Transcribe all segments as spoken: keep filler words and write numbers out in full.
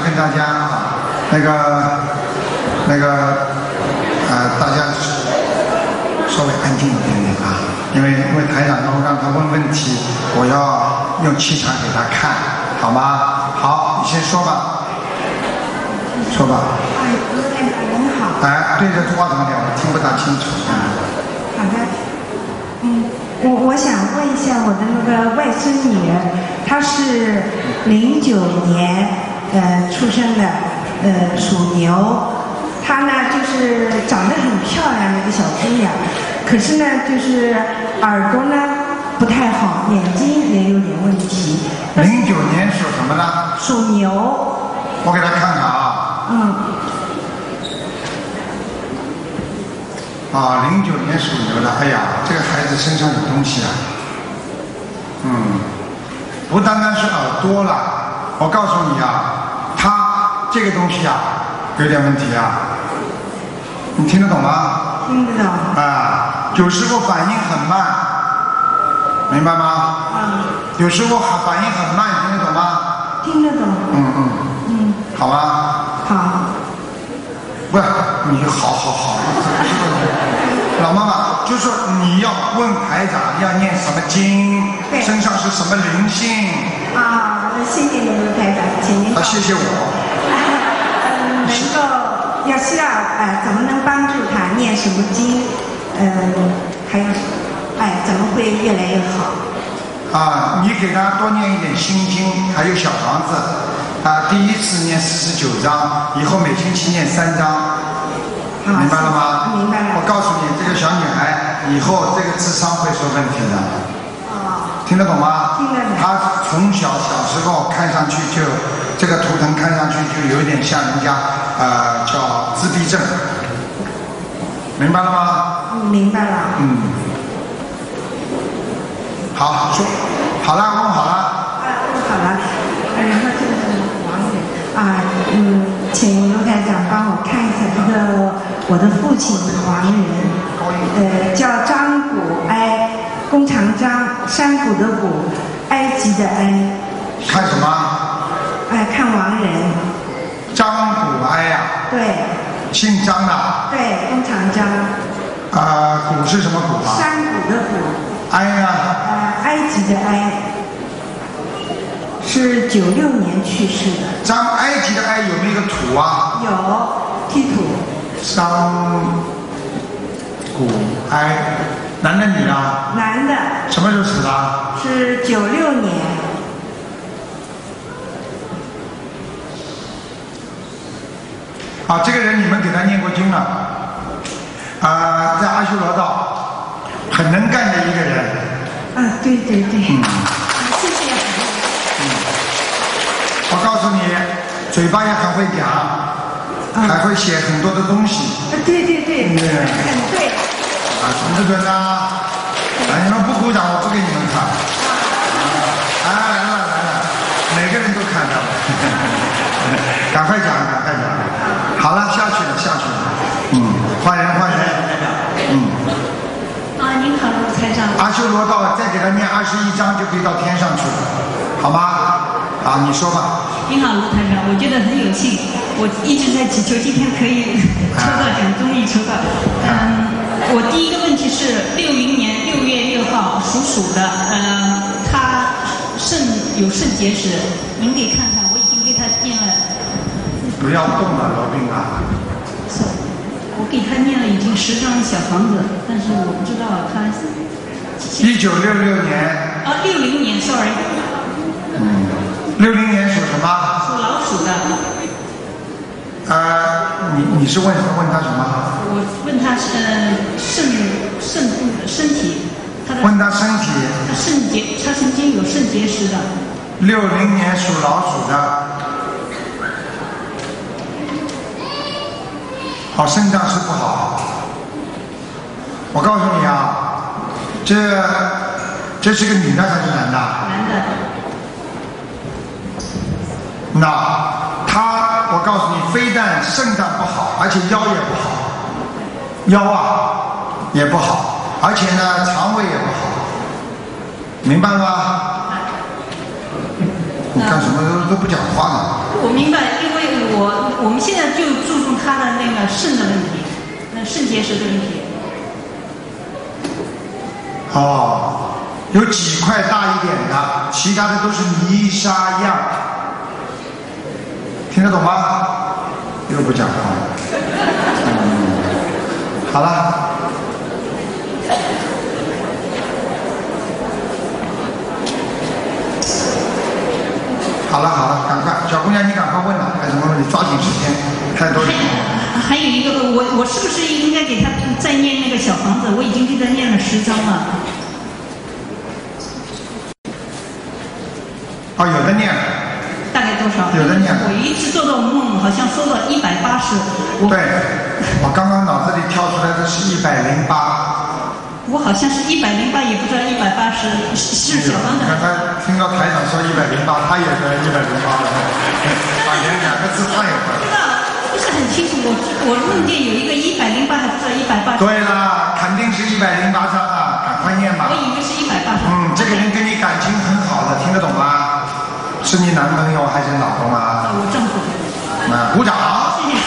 跟大家啊，那个那个呃，大家稍微安静一点点啊，因为因为台长要让他问问题，我要用气场给他看，好吗？好，你先说吧，说吧。 哎，卢台长您好。 哎，对着话筒点，我听不大清楚。 好的。嗯，我我想问一下我的那个外孙女儿，她是零九年呃出生的，呃属牛。她呢就是长得很漂亮的一个小姑娘，可是呢就是耳朵呢不太好，眼睛也有点问题。 零九年属什么呢？ 属牛。 我给她看看啊。 嗯。 啊，零九年属牛的，哎呀，这个孩子身上有东西啊。嗯，不单单是耳朵了，我告诉你啊，他这个东西啊有点问题啊。你听得懂吗？ 听得懂。 啊，有时候反应很慢，明白吗？ 嗯。 有时候反应很慢，听得懂吗？ 听得懂。 嗯嗯。 嗯。 好吗？ 好。 不是，你好好好，老妈妈，就是你要问台长要念什么经，身上是什么灵性。 啊，谢谢你们台长，请您。 啊，谢谢我。 嗯，能够要需要呃，怎么能帮助他念什么经？嗯，还有，哎，怎么会越来越好？ 啊，你给他多念一点心经，还有小房子。啊，第一次念四十九章，以后每星期念三章，明白了吗？ 明白了。 我告诉你，这个小女孩以后这个智商会出问题的。 哦。 听得懂吗？ 听得懂。 她从小小时候看上去就这个图腾看上去就有点像人家呃叫自闭症，明白了吗？ 嗯，明白了。 嗯。好，说好了，问好了。 啊，问好了。然后这个是王人啊，嗯，请卢台长帮我看一下这个我的父亲王人，呃，叫张古埃，弓长张，山谷的谷，埃及的埃。 看什么？ 哎，看王人。 张古埃呀。 对。 姓张的。 对，弓长张。 啊，古是什么古啊？ 山谷的谷。 埃呢？ 呃，埃及的埃。是九六年去世的。 张埃及的埃有没有一个土啊？ 有，踢土。 张古埃，男的女的？ 男的。 什么时候死的？ 是九六年。 啊，这个人你们给他念过经了，啊，在阿修罗道，很能干的一个人。 啊，对对对。 嗯。 谢谢。 我告诉你，嘴巴也很会讲， 嗯、 还会写很多的东西。 啊，对对对，嗯、很对。 啊，准不准呢？啊，你们不鼓掌，我不给你们看。啊，来了来了，每个人都看到了。赶快讲，赶快讲。好了，下去了，下去了。嗯，换人，换人。嗯。 啊，您好，卢台长。 阿修罗道再给他念二十一章，就可以到天上去了，好吗？啊，你说吧。 您好，卢台长，我觉得很有幸，我一直在祈求今天可以抽到奖，终于抽到。嗯，我第一个问题是六零年六月六号属鼠的，呃，他肾有肾结石，您给看看，我已经给他念了。 不要动了，罗宾啊。 是，我给他念了已经十张小房子，但是我不知道他。 一九六六年。 啊，六零年 ，sorry。 嗯。六零年属什么？ 属老鼠的。 呃，你你是问问他什么？ 我问他是呃肾肾部身体，他的。 问他身体。 他肾结，他曾经有肾结石的。 六零年属老鼠的。好，肾脏是不好。我告诉你啊，这这是个女的还是男的？ 男的。 那他，我告诉你，非但肾脏不好，而且腰也不好，腰啊也不好，而且呢肠胃也不好，明白吗？你干什么都都不讲话呢？ 我明白，因为我们现在就注重他的那个肾的问题，呃，肾结石的问题。 哦，有几块大一点的，其他的都是泥沙样，听得懂吗？又不讲话。嗯，好了。好了好了，赶快，小姑娘你赶快问了，还有什么问题？抓紧时间，太多人。 还有一个，我我是不是应该给他再念那个小房子？我已经给他念了十章了。 哦，有的念。 大概多少？ 有的念。 我一直做到梦，好像说到一百八十。 对，我刚刚脑子里跳出来的是一百零八。 我好像是一百零八，也不知道一百八十是小房子。 刚才听到台长说一百零八，他也是一百零八的，把两两个字换一换。 不知道，不是很清楚。我我梦见有一个一百零八，还不知道一百八十。 对啦，肯定是一百零八张啊，赶快念吧。 我以为是一百八十。 嗯，这个人跟你感情很好的，听得懂吗？是你男朋友还是老公啊？ 我丈夫。 啊，鼓掌。 谢谢。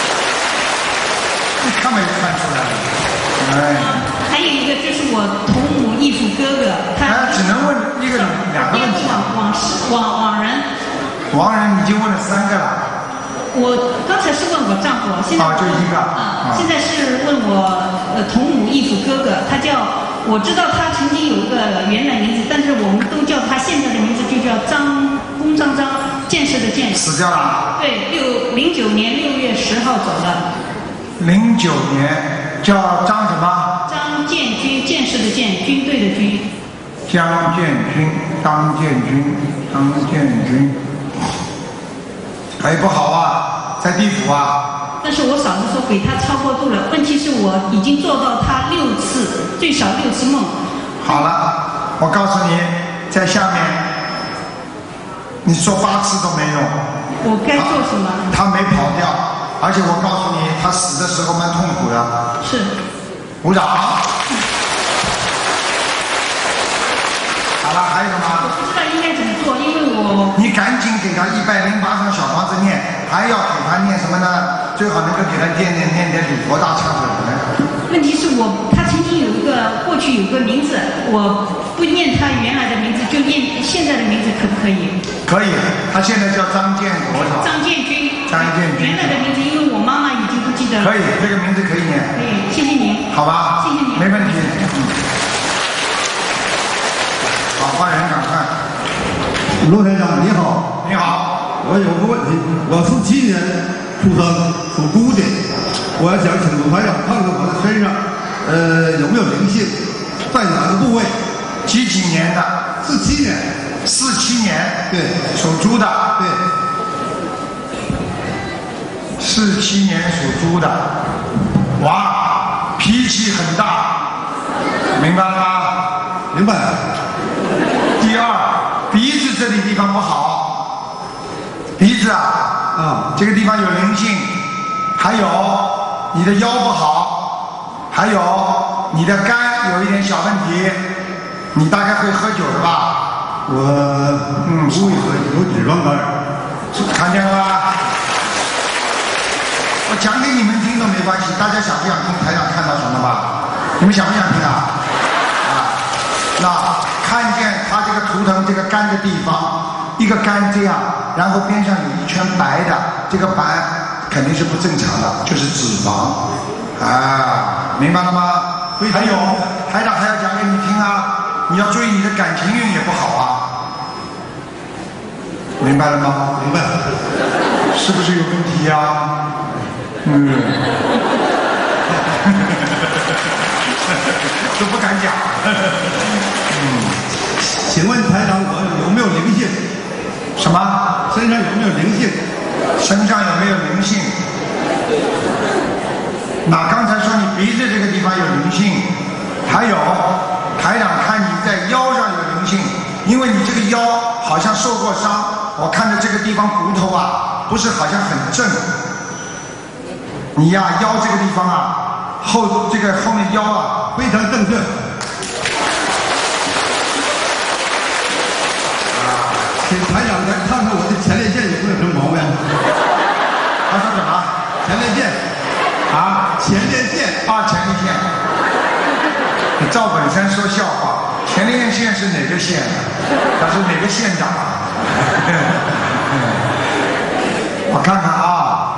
你看没看出来？哎。 还有一个就是我同母异父哥哥，他哎，只能问一个两个问题。 往往事往往人。 往人已经问了三个了。 我刚才是问我丈夫，现在啊，就一个。 啊，现在是问我呃同母异父哥哥，他叫我知道他曾经有一个原来名字，但是我们都叫他现在的名字就叫张公张张，建设的建。 死掉了。 对，六零九年六月十号走的。 零九年叫张什么？ 张建军，建设的建，军队的军。 张建军，张建军，张建军。哎，不好啊，在地府啊。 但是我嫂子说给他超过度了，问题是我已经做到他六次，最少六次梦。 好了，我告诉你，在下面，你说八次都没用。 我该做什么？ 他没跑掉，而且我告诉你，他死的时候蛮痛苦的。 是。 鼓掌。好了，还有什么？ 我不知道应该怎么做，因为我…… 你赶紧给他一百零八张小房子念，还要给他念什么呢？最好能够给他念念念点礼佛大忏悔文。 问题是我他曾经有一个过去有个名字，我不念他原来的名字，就念现在的名字，可不可以？ 可以，他现在叫张建国是吧？ 张建军。 张建军。 原来的名字，因为我妈妈已经不记得了。 可以，这个名字可以念。 可以，谢谢您。 好吧。 谢谢您。 没问题。嗯。好，换人赶快。 罗台长你好。 你好。 我有个问题，我四七年出生，属猪的，我想请罗台长看看我的身上，呃，有没有灵性，在哪个部位？ 几几年的？ 四七年。 四七年。 对。 属猪的。 对。 四七年属猪的，哇，脾气很大，明白了吗？ 明白。 第二，鼻子这里地方不好，鼻子啊， 啊， 这个地方有灵性，还有你的腰不好，还有你的肝有一点小问题，你大概会喝酒的吧？ 我嗯不会喝，有脂肪肝。 看见了吧？我讲给你们听都没关系，大家想不想听台长看到什么吧？你们想不想听啊？啊，那看见他这个图腾这个肝的地方，一个肝这样，然后边上有一圈白的，这个白肯定是不正常的，就是脂肪啊，明白了吗？还有台长还要讲给你听啊，你要注意你的感情运也不好啊，明白了吗？ 明白。 是不是有问题呀、啊？嗯，都不敢讲。嗯， 请问台长，我有没有灵性？ 什么？ 身上有没有灵性？ 身上有没有灵性？那刚才说你鼻子这个地方有灵性，还有台长看你在腰上有灵性，因为你这个腰好像受过伤，我看着这个地方骨头啊，不是好像很正。你呀、啊，腰这个地方啊，后这个后面腰啊， 非常正确。啊，请台长来看看我的前列腺有没有什么毛病。 他说赵本山说笑话，前列腺是哪个县？他是哪个县长啊？我看看啊，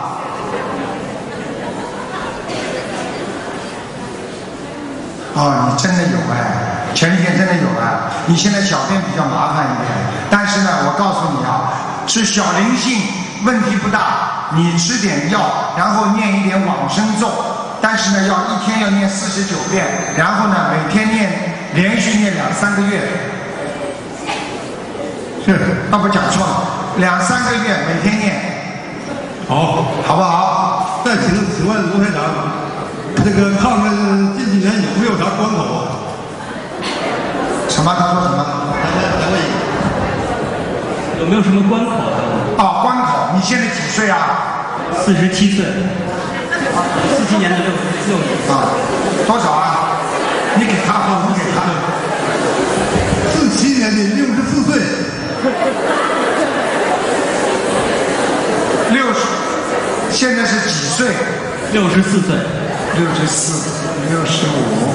哦，你真的有哎，前列腺真的有哎。你现在小便比较麻烦一点，但是呢，我告诉你啊，是小灵性，问题不大。你吃点药，然后念一点往生咒，但是呢，要一天要念四十九遍，然后呢，每天念，连续念两三个月。是，啊不讲错了，两三个月每天念。 好， 好不好？ 再请请问卢台长，这个看看近几年有没有啥关口？ 什么？他说什么？ 有没有什么关口？ 哦，关口。你现在几岁啊？ 四十七岁。四七年的六六十。 啊，多少啊？你给他吧，你给他。 四七年的六十四岁。 六十，现在是几岁？ 六十四岁。 六十四，六十五。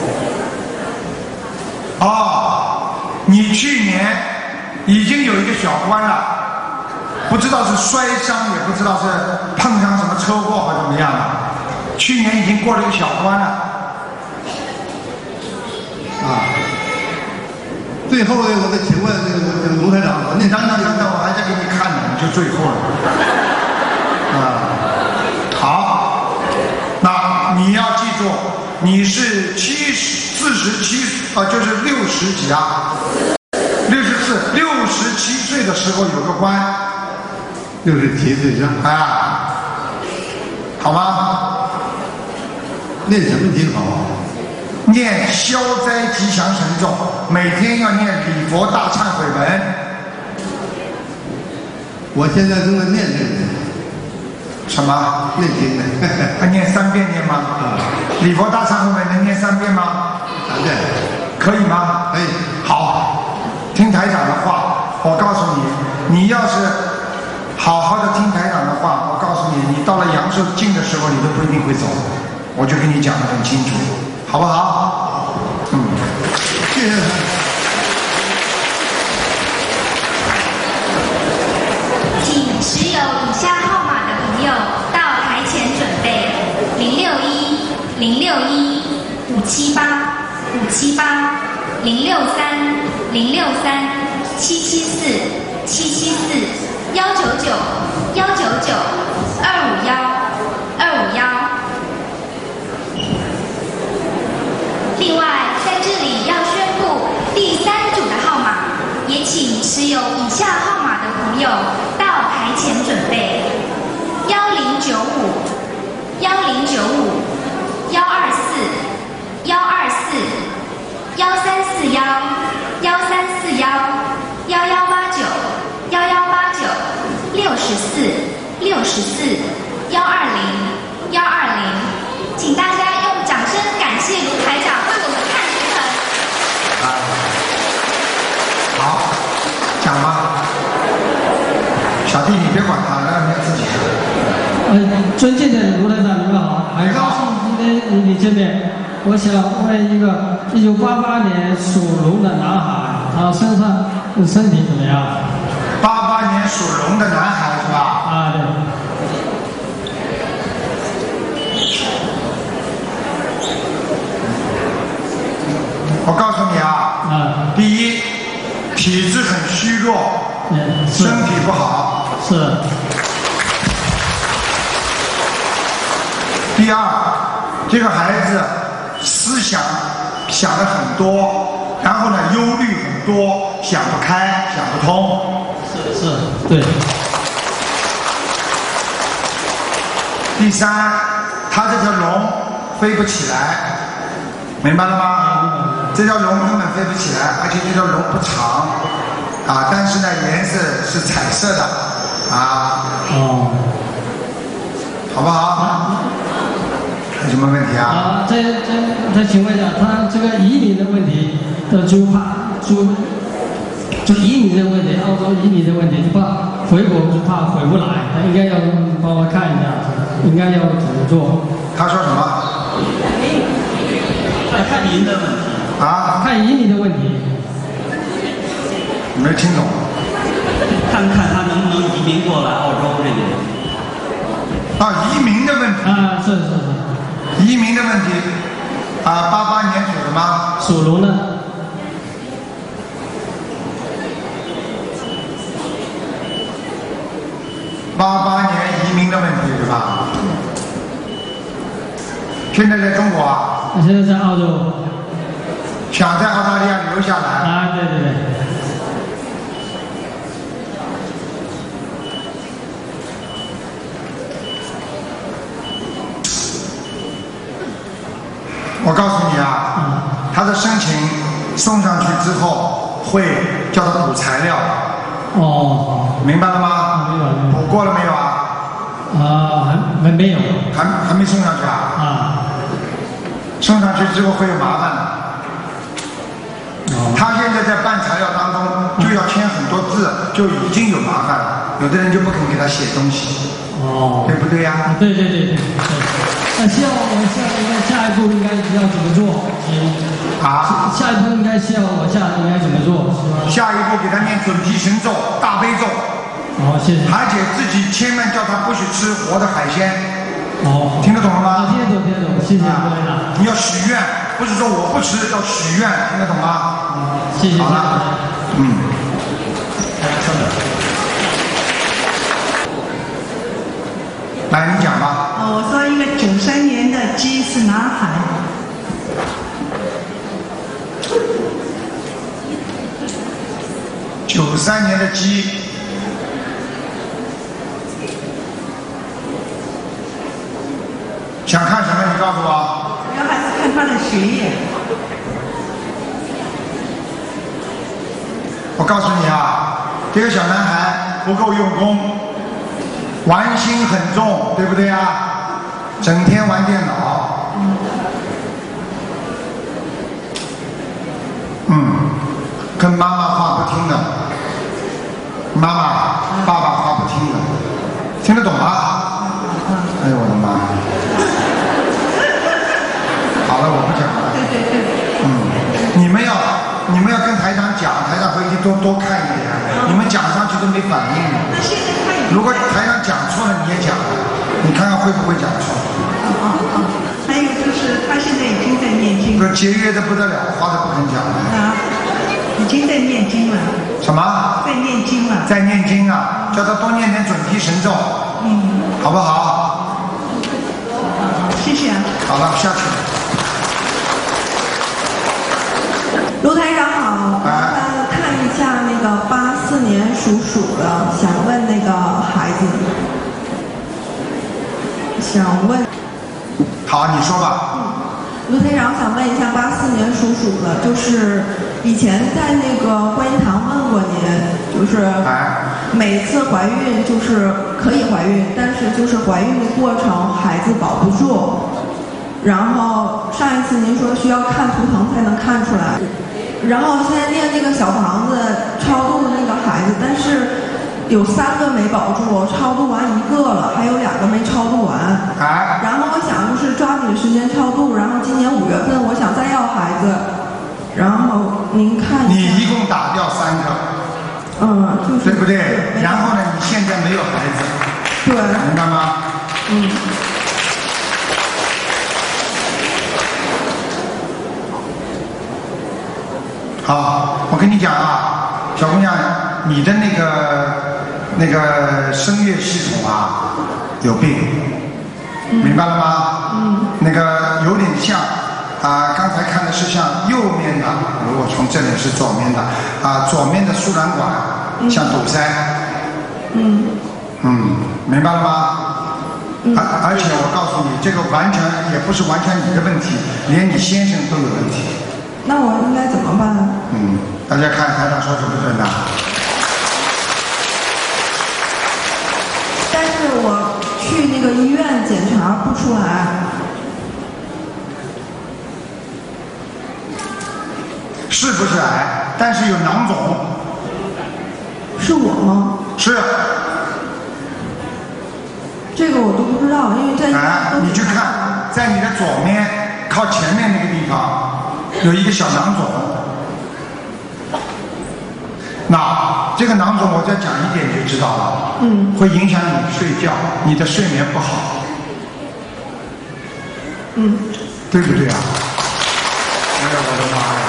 哦，你去年已经有一个小关了，不知道是摔伤，也不知道是碰上什么车祸或怎么样的。去年已经过了一个小关了。 啊。最后呢，我再请问这个这个卢台长， 你等等等等，我还在给你看呢，你就最后了。啊，好，那你要记住，你是七十四十七啊，就是六十几啊，六十四，六十七岁的时候有个关， 六十七岁是吧？ 啊，好吗？ 念什么经好？ 念消灾吉祥神咒，每天要念礼佛大忏悔文。 我现在正在念这个。 什么？ 念经的。 还念三遍念吗？啊。礼佛大忏悔文能念三遍吗？ 三遍。 可以吗？ 可以。 好，听台长的话，我告诉你，你要是好好的听台长的话，我告诉你，你到了阳寿尽的时候，你都不一定会走。我就跟你讲得很清楚，好不好？嗯， 谢谢。 请持有以下号码的朋友到台前准备：零六一零六一五七八五七八零六三零六三七七四七七四幺九九幺九九二五幺二五幺。另外，在这里要宣布第三组的号码，也请持有以下号码的朋友到台前准备：幺零九五、幺零九五、幺二四、幺二四、幺三四幺、幺三四幺、幺幺八九、幺幺八九、六十四、六十四、幺二零、幺二零，请大家用掌声感谢卢台长为我们看图腾。 啊，好，讲吧。小弟，你别管他，让他自己。 呃，尊敬的卢台长，你们好，很高兴今天与你见面。我想问一个，一九八八年属龙的男孩，他身上身体怎么样？ 八八年属龙的男孩是吧？ 啊，对。 我告诉你啊， 啊， 第一，体质很虚弱， 嗯， 身体不好。 是。 第二，这个孩子思想想的很多，然后呢忧虑很多，想不开，想不通。 是是，对。 第三，他这条龙飞不起来，明白了吗？这条龙根本飞不起来，而且这条龙不长，啊，但是呢颜色是彩色的，啊， 哦， 好不好？有什么问题啊？ 啊，再再再请问一下，他这个移民的问题的就怕就就移民的问题，澳洲移民的问题，就怕回国就怕回不来，他应该要帮我看一下，应该要怎么做？ 他说什么？ 他看您的问题。 啊？ 看移民的问题。 没听懂。 看看他能不能移民过来澳洲这边。 啊，移民的问题。 啊，是是是。 移民的问题。啊，八八年属的吗？ 属龙的。 八八年移民的问题是吧？现在在中国啊？ 我现在在澳洲。 想在澳大利亚留下来？ 啊，对对对。 我告诉你啊，他的申请送上去之后，会叫他补材料。 哦， 明白了吗？ 明白了。 补过了没有啊？ 啊，还还没有。 还还没送上去啊？ 啊。 送上去之后会有麻烦的。 哦。 他现在在办材料当中就要签很多字，就已经有麻烦了。有的人就不肯给他写东西。 哦。 对不对呀、 啊？对对对对对。那希望我下应该下一步应该要怎么做？ 啊？ 下一步应该希望我下应该怎么做？ 下一步给他念准提神咒、大悲咒。 好，谢谢。 而且自己千万叫他不许吃活的海鲜。 哦。 听得懂了吗？ 听得懂，听得懂，谢谢各位了。 你要许愿，不是说我不吃，要许愿，听得懂吗？ 谢谢。 好了，嗯。来，你讲吧。 哦，我说一个九三年的鸡是男孩。 九三年的鸡，想看什么？你告诉我。 主要还是看他的学业。 我告诉你啊，这个小男孩不够用功。玩心很重，对不对啊？整天玩电脑。嗯，跟妈妈话不听的，妈妈、爸爸话不听的，听得懂吗？哎呦我的妈！好了，我不讲了。嗯，你们要你们要跟台长讲，台长回去多多看一点，你们讲上去都没反应。如果台上讲错了，你也讲，你看看会不会讲错？ 哦哦，还有就是他现在已经在念经。 这节约的不得了，话都不肯讲了。 啊，已经在念经了。 什么？ 在念经了。 在念经啊，叫他多念点准提神咒。 嗯。 好不好？ 谢谢啊。 好了，下去。 卢台长好，麻烦看一下那个八四年属鼠的，想问那个孩子，想问。 好，你说吧。 嗯，卢台长想问一下，八四年属鼠的，就是以前在那个观音堂问过您，就是每次怀孕就是可以怀孕，但是就是怀孕的过程孩子保不住。然后上一次您说需要看图腾才能看出来，然后现在念那个小房子超度那个孩子，但是有三个没保住，超度完一个了，还有两个没超度完。 啊。 然后我想就是抓紧时间超度，然后今年五月份我想再要孩子，然后您看一下。 你一共打掉三个。 嗯，就是。 对不对？然后呢，你现在没有孩子。 对。 明白吗？ 嗯。 好，我跟你讲啊，小姑娘，你的那个那个声乐系统啊有病，明白了吗？嗯。那个有点像啊，刚才看的是像右面的，如果从这里是左面的啊，左面的输卵管像堵塞。 嗯。 嗯，明白了吗？ 嗯。 而而且我告诉你，这个完全也不是完全你的问题，连你先生都有问题。 那我应该怎么办？ 嗯，大家看台长说准不准呐？ 但是我去那个医院检查不出来。 是不是癌？但是有囊肿。 是我吗？ 是。 这个我都不知道，因为在哎，你去看，在你的左面靠前面那个地方。 有一个小囊肿。那这个囊肿我再讲一点就知道了， 嗯， 会影响你睡觉，你的睡眠不好， 嗯， 对不对啊？哎呀，我的妈呀！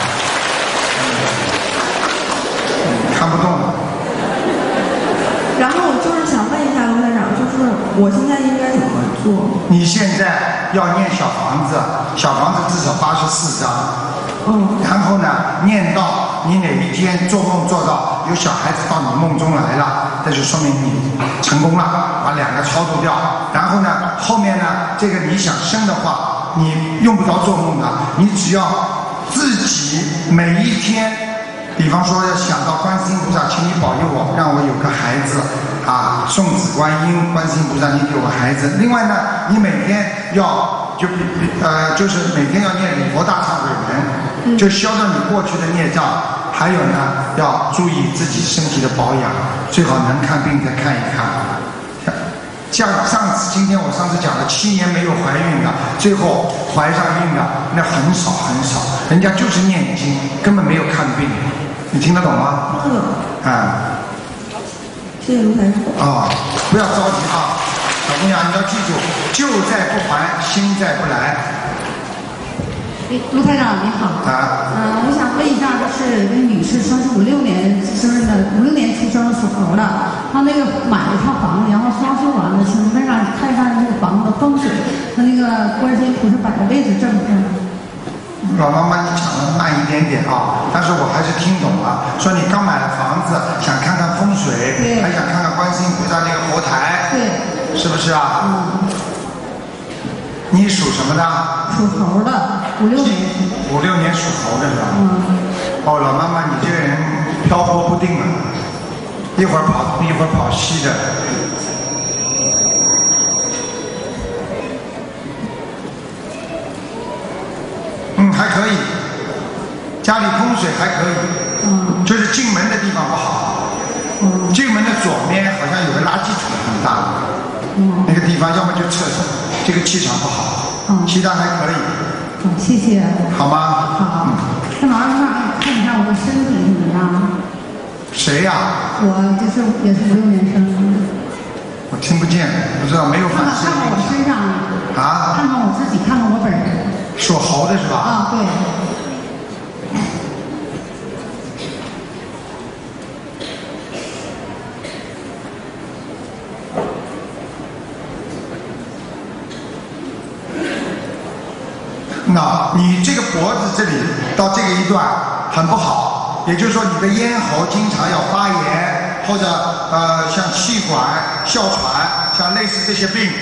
嗯、看不动了。 然后我就是想问一下卢台长，就是我现在应该怎么做？ 你现在要念小房子，小房子至少八十四张。 嗯。 然后呢，念到你哪一天做梦做到有小孩子到你梦中来了，那就说明你成功了，把两个超度掉。然后呢，后面呢，这个你想生的话，你用不着做梦的，你只要自己每一天，比方说要想到观世音菩萨，请你保佑我，让我有个孩子啊，送子观音，观世音菩萨，你给我孩子。另外呢，你每天要就比呃，就是每天要念礼佛大忏悔文，就消掉你过去的孽障。还有呢，要注意自己身体的保养，最好能看病再看一看。像上次今天我上次讲的，七年没有怀孕的，最后怀上孕的那很少很少，人家就是念经，根本没有看病。你听得懂吗？ 听得懂。 啊。 谢谢卢台长。 啊，不要着急啊，小姑娘，你要记住，旧债不还，新债不来。 卢台长你好。 啊。 嗯、呃，我想问一下，就是那女士，说是五六年生的，五六年出生属猴的，她那个买了一套房子，然后装修完了，请问让看一下那个房子的风水，和那个观世音菩萨摆的位置正不正？ 老妈妈，你讲的慢一点点啊，但是我还是听懂了。说你刚买了房子，想看看风水，还想看看观世音菩萨那个佛台， 对， 是不是啊？ 嗯。 你属什么的？ 属猴的，五六年。 五六年属猴的是吧？ 嗯。 哦，老妈妈，你这个人漂泊不定了，一会儿跑东，一会儿跑西的。嗯，还可以，家里风水还可以， 嗯， 就是进门的地方不好， 嗯， 进门的左面好像有个垃圾桶很大的， 嗯， 那个地方要么就厕所，这个气场不好， 嗯， 其他还可以， 嗯，谢谢， 好吗？ 好， 嗯， 那麻烦看一下我的身体怎么样？ 谁呀？ 我就是也是五六年生的。 我听不见，不知道，没有看看看看我身上啊， 看看我自己，看看我本人。 属猴的是吧？ 啊，对。 那你这个脖子这里到这个一段很不好，也就是说你的咽喉经常要发炎，或者呃像气管、哮喘，像类似这些病。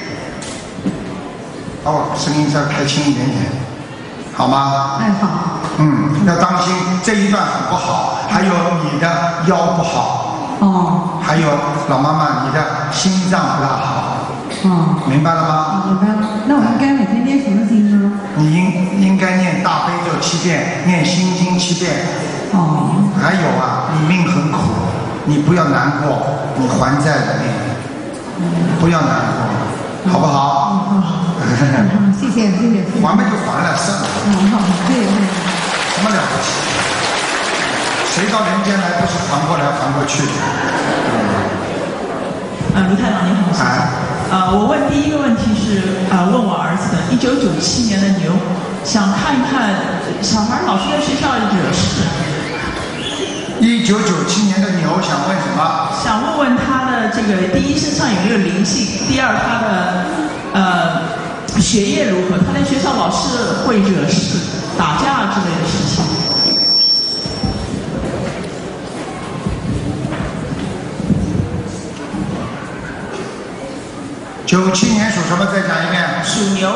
哦，声音再开轻一点点，好吗？ 哎，好。 嗯，要当心这一段很不好，还有你的腰不好。 哦。 还有老妈妈，你的心脏不大好。 哦。 明白了吗？ 明白了。那我应该每天念什么经呢？ 你应应该念大悲咒七遍，念心经七遍。 哦。 还有啊，你命很苦，你不要难过，你还债的命，不要难过，好不好？ 嗯，好。谢谢谢谢。 还嘛就还了，算了。 嗯，好，谢谢。 什么了不起？谁到人间来不是还过来还过去的？ 呃，卢太长你好，谢谢。呃，我问第一个问题是，呃，问我儿子的，一九九七年的牛，想看一看小孩老是在学校惹事。 一九九七年的牛想问什么？ 想问问他的这个，第一身上有没有灵性？第二，他的呃学业如何？他在学校老是会惹事、打架之类的事情。 九七年属什么？再讲一遍。 属牛。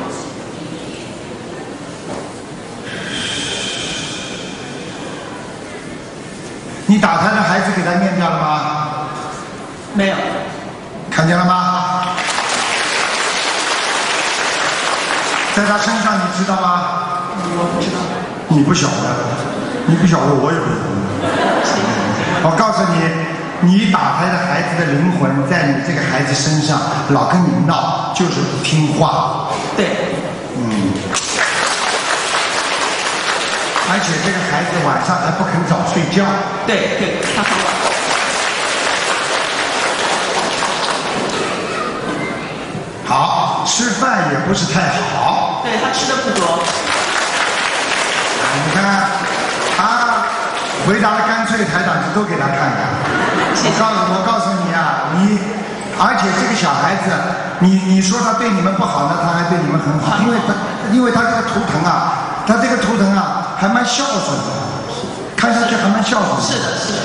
你打胎的孩子给他念掉了吗？ 没有。 看见了吗？在他身上，你知道吗？ 我不知道。 你不晓得，你不晓得，我也不晓得。我告诉你，你打胎的孩子的灵魂在你这个孩子身上，老跟你闹，就是不听话。 对。 嗯。 而且这个孩子晚上还不肯早睡觉。 对对，他很晚。 好，吃饭也不是太好。 对他吃的不多。 啊，你看，他回答的干脆，台长就都给他看看。我告诉我告诉你啊，你，而且这个小孩子，你你说他对你们不好呢，他还对你们很好，因为他因为他这个图腾啊，他这个图腾啊，还蛮孝顺的，看上去还蛮孝顺的。 是的，是的。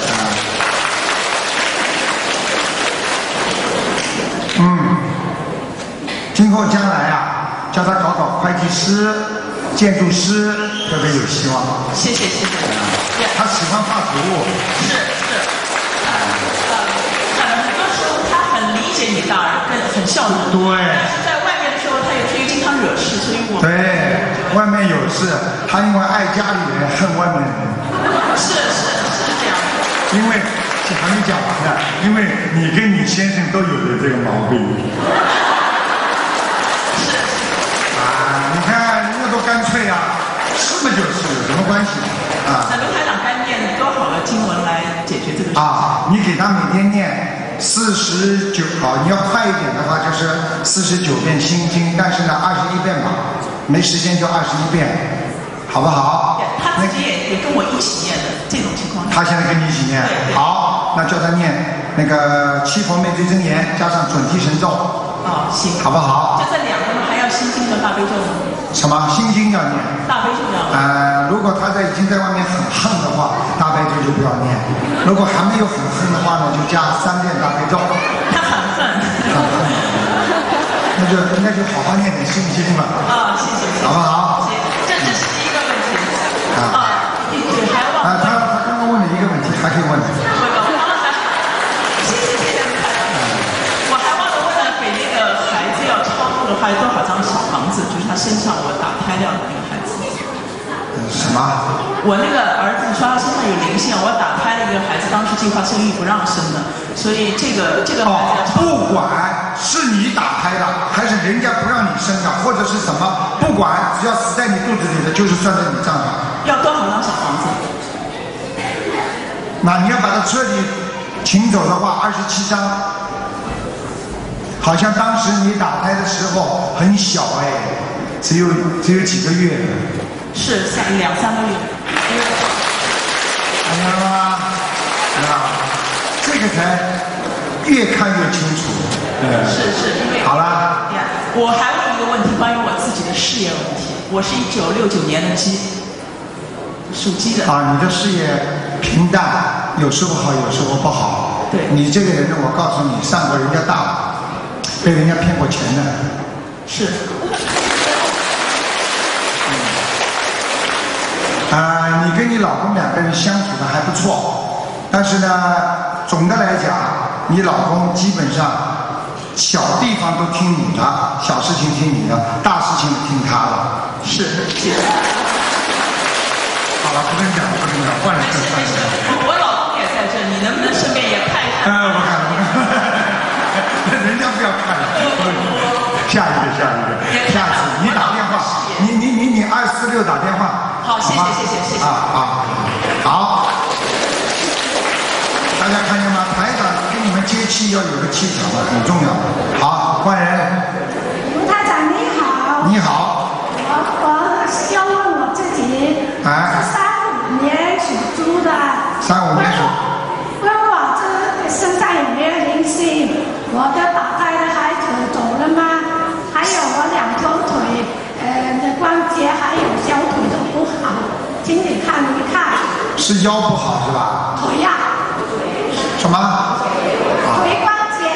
嗯。今后将来啊，叫他搞搞会计师、建筑师，特别有希望。 谢谢谢谢。 他喜欢画图。 是是。呃，很多时候他很理解你大人，跟很孝顺。 对。 但是在外面的时候，他有时候经常惹事，所以我。 对，外面有事，他因为爱家里人，恨外面人。 是是是这样。 因为还没讲完呢，因为你跟你先生都有的这个毛病。你看人家多干脆啊，是嘛就是有什么关系啊？ 那卢台长该念多少个经文来解决这个事情？ 啊，你给他每天念四十九，好，你要快一点的话就是四十九遍心经，但是呢二十一遍吧，没时间就二十一遍，好不好？ 他自己也也跟我一起念的这种情况。 他现在跟你一起念，好，那叫他念那个七佛灭罪真言加上准提神咒。 哦，行， 好不好？ 就这两个还要心经和大悲咒吗？ 什么心经要念？ 大悲咒要念。 呃，如果他在已经在外面很恨的话，大悲咒就不要念；如果还没有很恨的话呢，就加三遍大悲咒。 他很恨。 很恨。那就那就好好念点心经吧。 啊，谢谢谢谢。 好不好？ 行，这这是第一个问题。 啊。 你你还忘？ 啊，他他刚刚问了一个问题，还可以问。 谢谢谢谢卢台长。我还忘了问了，给那个孩子要超度的话，有多少张小房子？就是他身上我打胎掉的那个孩子。 什么？ 我那个儿子说他身上有灵性，我打胎的一个孩子，当时计划生育不让生的，所以这个这个孩子要超度。 不管是你打胎的，还是人家不让你生的，或者是什么，不管只要死在你肚子里的，就是算在你账上。 要多少张小房子？ 那你要把它彻底请走的话，二十七张。好像当时你打胎的时候很小哎，只有只有几个月。 是三两三个月。 看见了吗？啊，这个才越看越清楚。 是是，因为好了。 我还问一个问题，关于我自己的事业问题。我是一九六九年的鸡，属鸡的。 啊，你的事业平淡，有时候好，有时候不好。 对。 你这个人呢，我告诉你，上过人家当，被人家骗过钱的。 是。 啊、呃，你跟你老公两个人相处的还不错，但是呢，总的来讲，你老公基本上小地方都听你的，小事情听你的，大事情听他的。 是，谢谢。 好了，不跟你讲，不跟你讲，换人就换人。 我老公也在这，你能不能顺便也看一看？ 呃，不看了，不看了，人家不要看了。下一个，下一个，下次你打电话，你你你你二四六打电话。 好，谢谢谢谢谢谢。 啊啊，好。大家看见吗？台长给你们接气要有个气场的，很重要。好，换人。 卢台长你好。 你好。 我我要问我自己。 哎。 是三五年属猪的。 三五年属。 问我这身上有没有灵性？我的打胎的孩子走了吗？还有我两条腿，呃，的关节还有小腿都不好，请你看一看。 是腰不好是吧？ 腿呀。 什么？ 腿关节。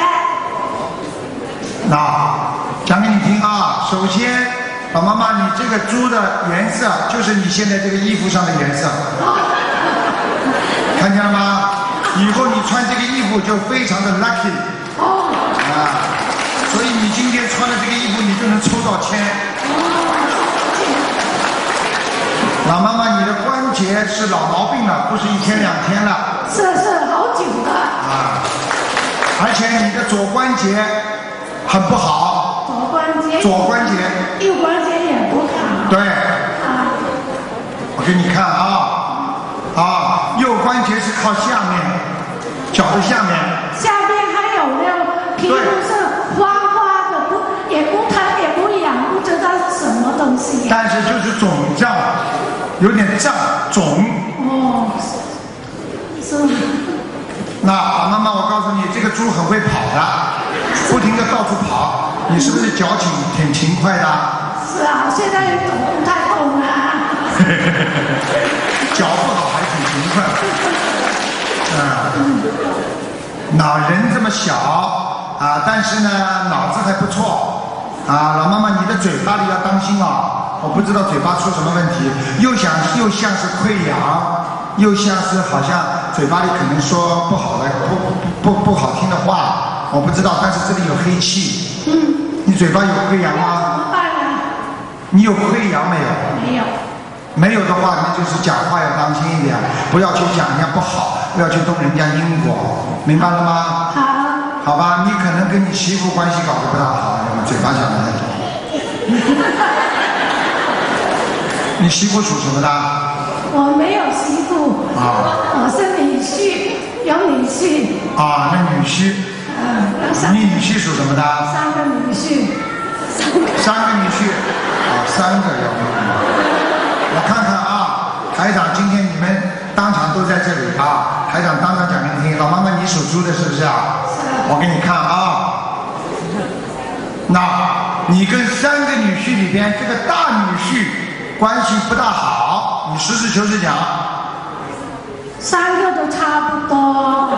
那讲给你听啊，首先，老妈妈，你这个猪的颜色就是你现在这个衣服上的颜色，看见了吗？以后你穿这个衣服就非常的 lucky。哦。啊，所以你今天穿的这个衣服，你就能抽到签。老妈妈，你的关节是老毛病了，不是一天两天了。 是是，好久了。 啊，而且你的左关节很不好。 左关节。 左关节。 右关节也不好。 对。 啊。 我跟给你看啊啊，右关节是靠下面，脚的下面。 下面还有呢，皮肤是花花的，不也不疼也不痒，不知道是什么东西。 但是就是肿胀，有点胀肿。 哦，是吗？ 那老妈妈，我告诉你，这个猪很会跑的，不停的到处跑。你是不是脚挺挺勤快的？ 是啊，现在走不太动了。 脚不好还挺勤快。嗯，脑人这么小啊，但是呢脑子还不错啊。老妈妈，你的嘴巴里要当心啊，我不知道嘴巴出什么问题，又想又像是溃疡，又像是好像嘴巴里可能说不好的不不不好听的话，我不知道，但是这里有黑气。 嗯。 你嘴巴有溃疡吗？ 怎么办呢？ 你有溃疡没有？ 没有。 没有的话，那就是讲话要当心一点，不要去讲人家不好，不要去动人家因果，明白了吗？ 好。 好吧，你可能跟你媳妇关系搞得不大好，你们嘴巴讲的太多。你媳妇属什么的？ 我没有媳妇。 啊。 我是女婿，有女婿。 啊，那女婿。 嗯。 你女婿属什么的？ 三个女婿。 三个女婿。啊，三个要。我看看啊，台长，今天你们当场都在这里啊，台长当场讲给你听。老妈妈，你属猪的是不是啊？我给你看啊，那你跟三个女婿里边这个大女婿关系不大好，你实事求是讲。 三个都差不多。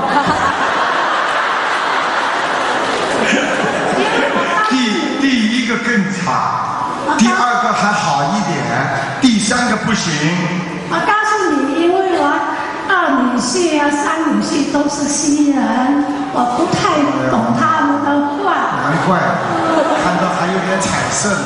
第第一个更差，第二个还好一点，第三个不行。 我告诉你，因为我二女婿啊、三女婿都是新人，我不太懂他们的话。 难怪，看到还有点彩色呢。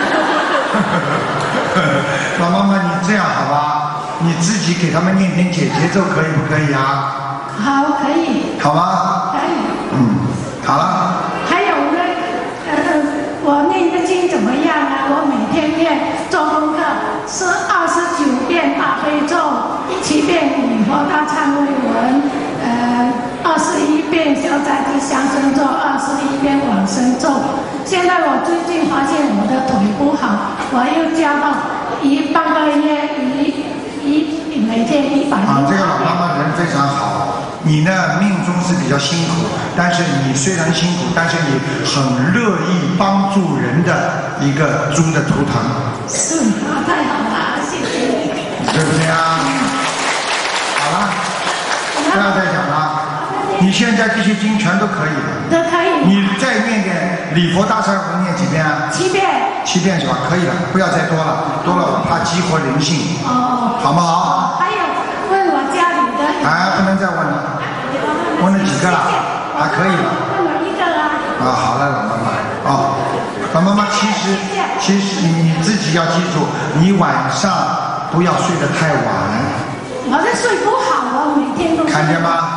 老妈妈，你这样好吧？你自己给他们念点解结咒，可以不可以啊？ 好，可以。 好吗？ 可以。 嗯，好了。 还有呢，呃，我念的经怎么样啊？我每天念做功课是二十九遍大悲咒，七遍礼佛大忏悔文，呃，二十一遍消灾吉祥神咒，二十一遍往生咒。现在我最近发现我的腿不好，我又加到一半个月一一每天一百。 啊，这个老妈妈人非常好。你呢，命中是比较辛苦，但是你虽然辛苦，但是你很乐意帮助人的一个猪的图腾。 是啊，太好了，谢谢你。 对不对啊？好了，不要再讲了。你现在这些经全都可以了。 都可以。 你再念点礼佛大忏悔文，念几遍啊？ 七遍。 七遍是吧？可以了，不要再多了，多了我怕激活灵性。 哦。 好不好？ 还有问我家里的。 哎，不能再问了。问了几个了？还可以了。 问了一个啦。 啊，好了，老妈妈。哦，老妈妈，其实其实你自己要记住，你晚上不要睡得太晚。 我是睡不好，我每天都。 看见吗？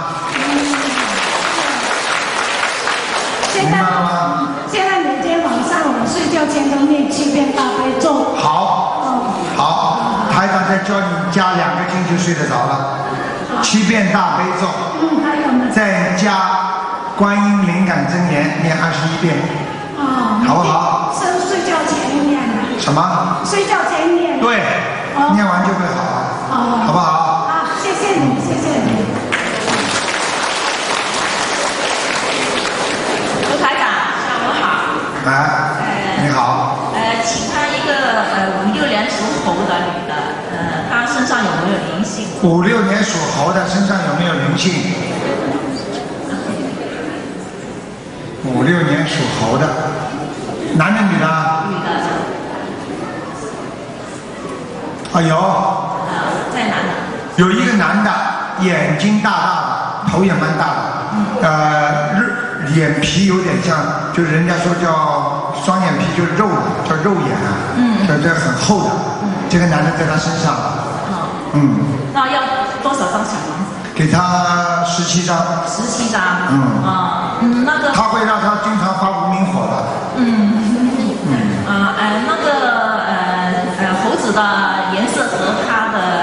现在现在每天晚上我睡觉前都念七遍大悲咒。 好，好，台长再教你加两个经就睡得着了。七遍大悲咒。 嗯，还有呢。 再加观音灵感真言念二十一遍。 哦。 好不好？ 是睡觉前念的。 什么？ 睡觉前念。 对。哦。念完就会好了。 哦。 好不好？ 好，谢谢你，谢谢你。 哎，你好。 呃，请看一个呃五六年属猴的女的，呃，她身上有没有灵性？ 五六年属猴的身上有没有灵性？五六年属猴的，男的女的？ 女的。 啊有。 啊，在哪呢？ 有一个男的，眼睛大大的，头也蛮大的，呃，日眼皮有点像，就是人家说叫双眼皮，就是肉的，叫肉眼啊，嗯，这这很厚的，嗯，这个男的在他身上， 好， 嗯， 那要多少张小房子？ 给他十七张。 十七张。 嗯。 啊，嗯，那个。 他会让他经常发无名火的。 嗯。嗯。啊，呃，那个呃呃猴子的颜色和它的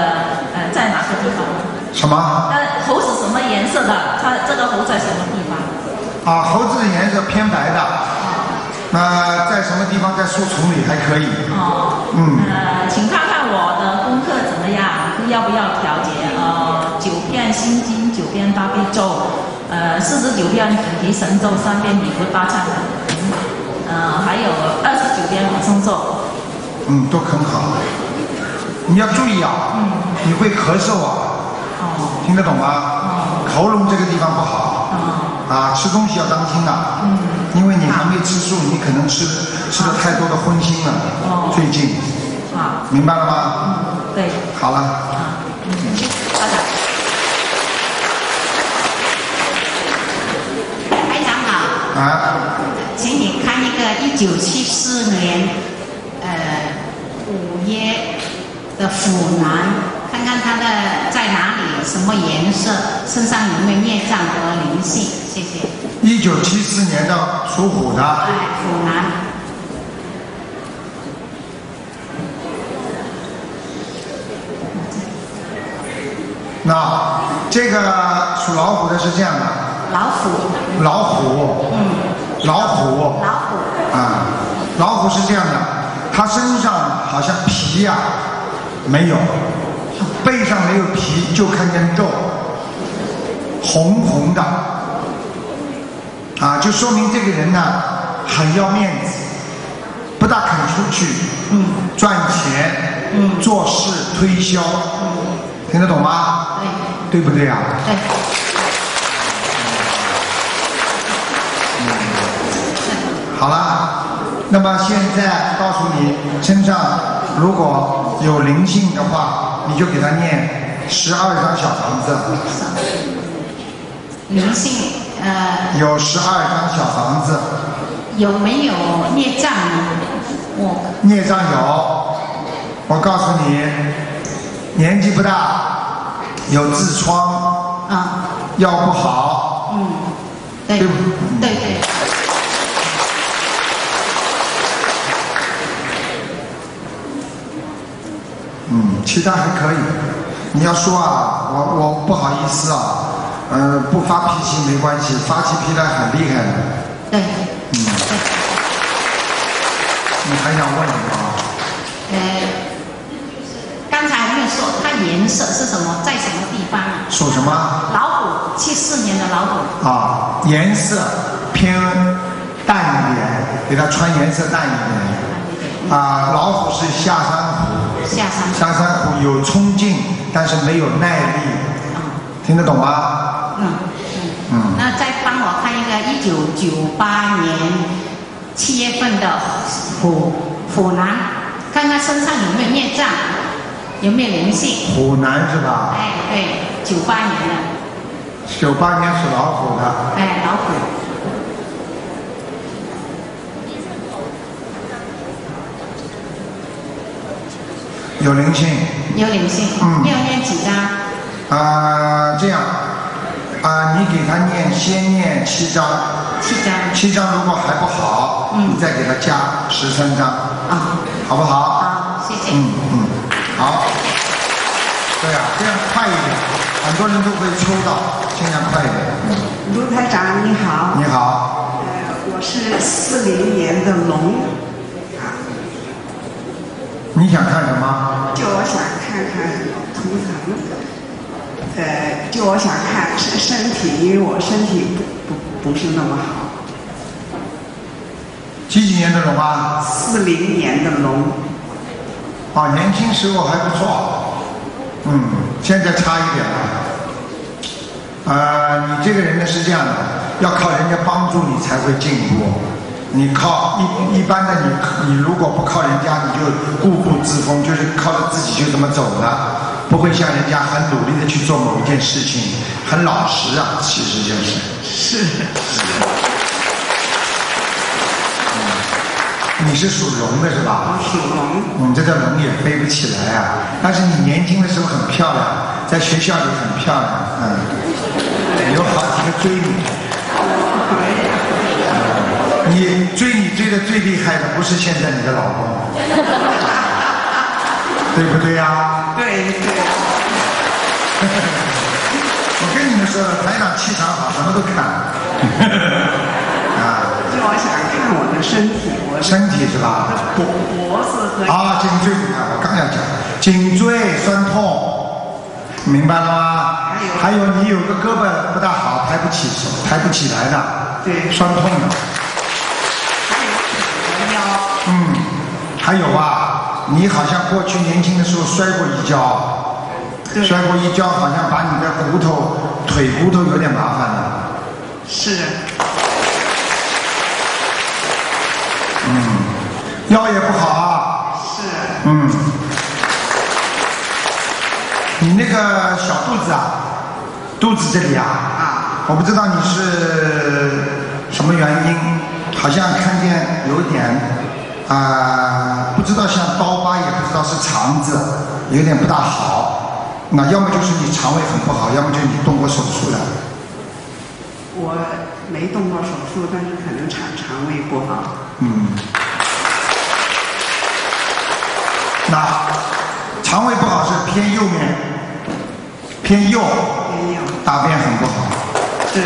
个地方？ 什么？ 呃，猴子什么颜色的？它这个猴在什么地方？ 啊，猴子的颜色偏白的。那、呃、在什么地方？在树丛里还可以。 哦。嗯。呃，请看看我的功课怎么样？要不要调节？呃，九遍心经，九遍大悲咒，呃，四十九遍准提神咒，三遍礼佛大忏悔，呃，还有二十九遍往生咒。 嗯，都很好。你要注意啊，嗯、你会咳嗽啊。哦。听得懂吗？哦。喉咙这个地方不好。哦。啊，吃东西要当心啊。嗯。因为你还没吃素，你可能吃吃了太多的荤腥了。哦。最近。啊。明白了吗？ 嗯，对。 好了。 啊。嗯。好的。 台长好。 啊。 请你看一个一九七四年，呃，五月的虎男，看看他的在哪里，什么颜色，身上有没有孽障和灵性？谢谢。 一九七四年的属虎的。 哎，虎男。 那这个属老虎的是这样的。 老虎。 老虎。 嗯。 老虎。 老虎。 啊，老虎是这样的，它身上好像皮呀、啊、没有，背上没有皮，就看见肉，红红的，啊，就说明这个人呢很要面子，不大肯出去，嗯，赚钱，嗯，做事推销，嗯，听得懂吗？对，对不对啊？ 对。 好了，那么现在告诉你，身上如果有灵性的话，你就给他念十二张小房子。 灵性，呃。 有十二张小房子。 有没有孽障？我。 孽障有，我告诉你，年纪不大，有痔疮。啊。腰不好。 嗯。对。对对对。 嗯，其他还可以。你要说啊，我我不好意思啊，呃，不发脾气没关系，发起脾来很厉害的。 对。 嗯。对。你还想问什么？ 呃，刚才还没有说它颜色是什么，在什么地方啊？ 属什么？ 老虎，七四年的老虎。 啊，颜色偏淡一点，给它穿颜色淡一点。啊，老虎是下山虎。 下山。 下山虎有冲劲，但是没有耐力。嗯。听得懂吗？ 嗯嗯。嗯。那再帮我看一个一九九八年七月份的虎虎男，看看身上有没有孽障，有没有灵性。 虎男是吧？ 哎，对，九八年的。 九八年属老虎的。 哎，老虎。 有灵性。 有灵性。嗯。要念几张？ 啊、呃，这样，啊、呃，你给他念，先念七张。 七张。 七张如果还不好，嗯，你再给他加十三张。 啊。 好不好？ 好，谢谢。 嗯嗯，好。对呀、啊，这样快一点，很多人都会抽到，尽量快一点。 嗯。卢台长你好。 你好。 呃，我是四零年的龙。 你想看什么？ 就我想看看图腾，呃，就我想看身身体，因为我身体不不不是那么好。 几几年的龙啊？ 四零年的龙。 啊，年轻时候还不错，嗯，现在差一点了。呃，你这个人呢是这样的，要靠人家帮助你才会进步。你靠一一般的你，你如果不靠人家，你就固步自封，就是靠着自己就这么走的，不会像人家很努力的去做某一件事情，很老实啊，其实就是。 是。是。 嗯，你是属龙的是吧？ 属龙。 嗯，这条龙也飞不起来啊，但是你年轻的时候很漂亮，在学校里很漂亮，嗯，有好几个追你。你追你追的最厉害的不是现在你的老公，对不对呀、啊？ 对对。 我跟你们说，台长气场好，什么都看。啊。 就我想看我的身体，我身体是吧？ 脖脖子和啊，颈椎，你看，我刚要讲，颈椎酸痛，明白了吗？还有你有个胳膊不大好，抬不起手，抬不起来的， 对， 酸痛的。嗯，还有啊，你好像过去年轻的时候摔过一跤，摔过一跤，好像把你的骨头、腿骨头有点麻烦了。 是。 嗯，腰也不好啊。 是。 嗯。你那个小肚子啊，肚子这里啊，啊，我不知道你是什么原因，好像看见有点啊、呃，不知道像刀疤，也不知道是肠子，有点不大好。那要么就是你肠胃很不好，要么就是你动过手术的。 我没动过手术，但是可能肠肠胃不好。 嗯。那肠胃不好是偏右面，偏右， 偏右， 大便很不好。 对。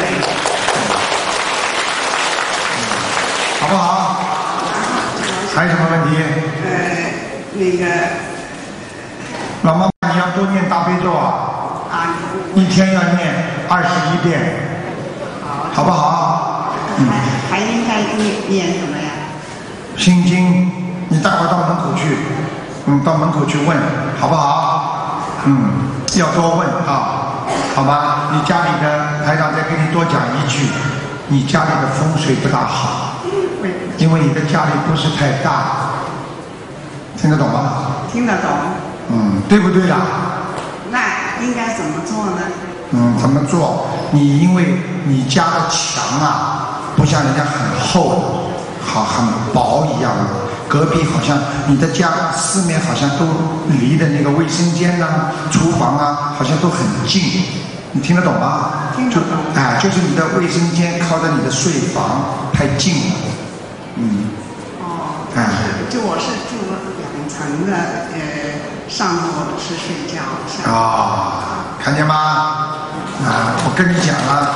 好不好？还有什么问题？ 呃，那个。 老妈妈，你要多念大悲咒啊！ 啊。 一天要念二十一遍。 好。 好不好？ 嗯。还还应该念念什么呀？ 心经，你待会儿到门口去，嗯，到门口去问，好不好？嗯，要多问啊，好吧？你家里的台长再给你多讲一句，你家里的风水不大好，因为你的家里不是太大，听得懂吗？ 听得懂。 嗯，对不对呀？ 那应该怎么做呢？ 嗯，怎么做？你因为你家的墙啊，不像人家很厚的，好很薄一样的。隔壁好像你的家四面好像都离的那个卫生间呐、啊、厨房啊，好像都很近，你听得懂吗？ 听得懂。 哎，就是你的卫生间靠着你的睡房太近了，嗯。 哦。 哎。 就我是住两层的，呃，上楼是睡觉。 啊、哦，看见吗？啊，我跟你讲了，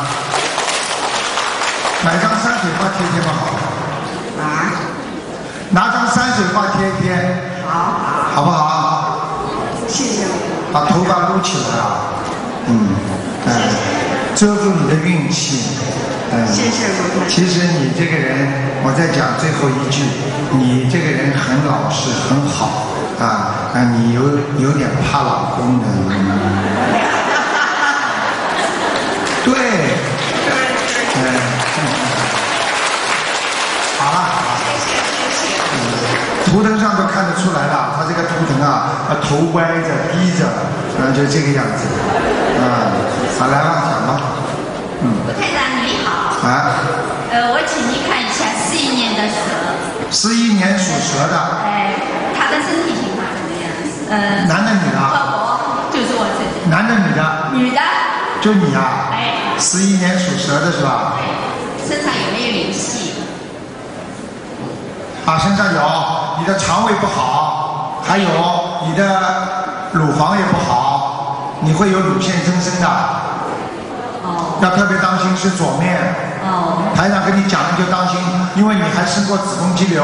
买张山水画贴贴嘛好。 啊。 拿张山水画贴一贴， 好， 好不好？ 谢谢我。 把头发撸起来啊，嗯，哎，遮住你的运气，嗯。 谢谢卢台。 其实你这个人，我再讲最后一句，你这个人很老实，很好啊啊，你有有点怕老公的，对，嗯，好了。图腾上都看得出来了，他这个图腾啊，头歪着、低着，啊，就这个样子，啊，好，来吧，讲吧，嗯。 卢台长你好。 啊。 呃，我请您看一下四一年的蛇。 四一年属蛇的。 哎，他的身体情况怎么样？呃。 男的女的？ 我就是我自己。 男的女的？ 女的。 就你啊？ 哎。 四一年属蛇的是吧？ 身上有没有灵气？ 啊，身上有，你的肠胃不好，还有你的乳房也不好，你会有乳腺增生的。 哦。 要特别当心，是左面。 哦。 台长跟你讲了就当心，因为你还生过子宫肌瘤。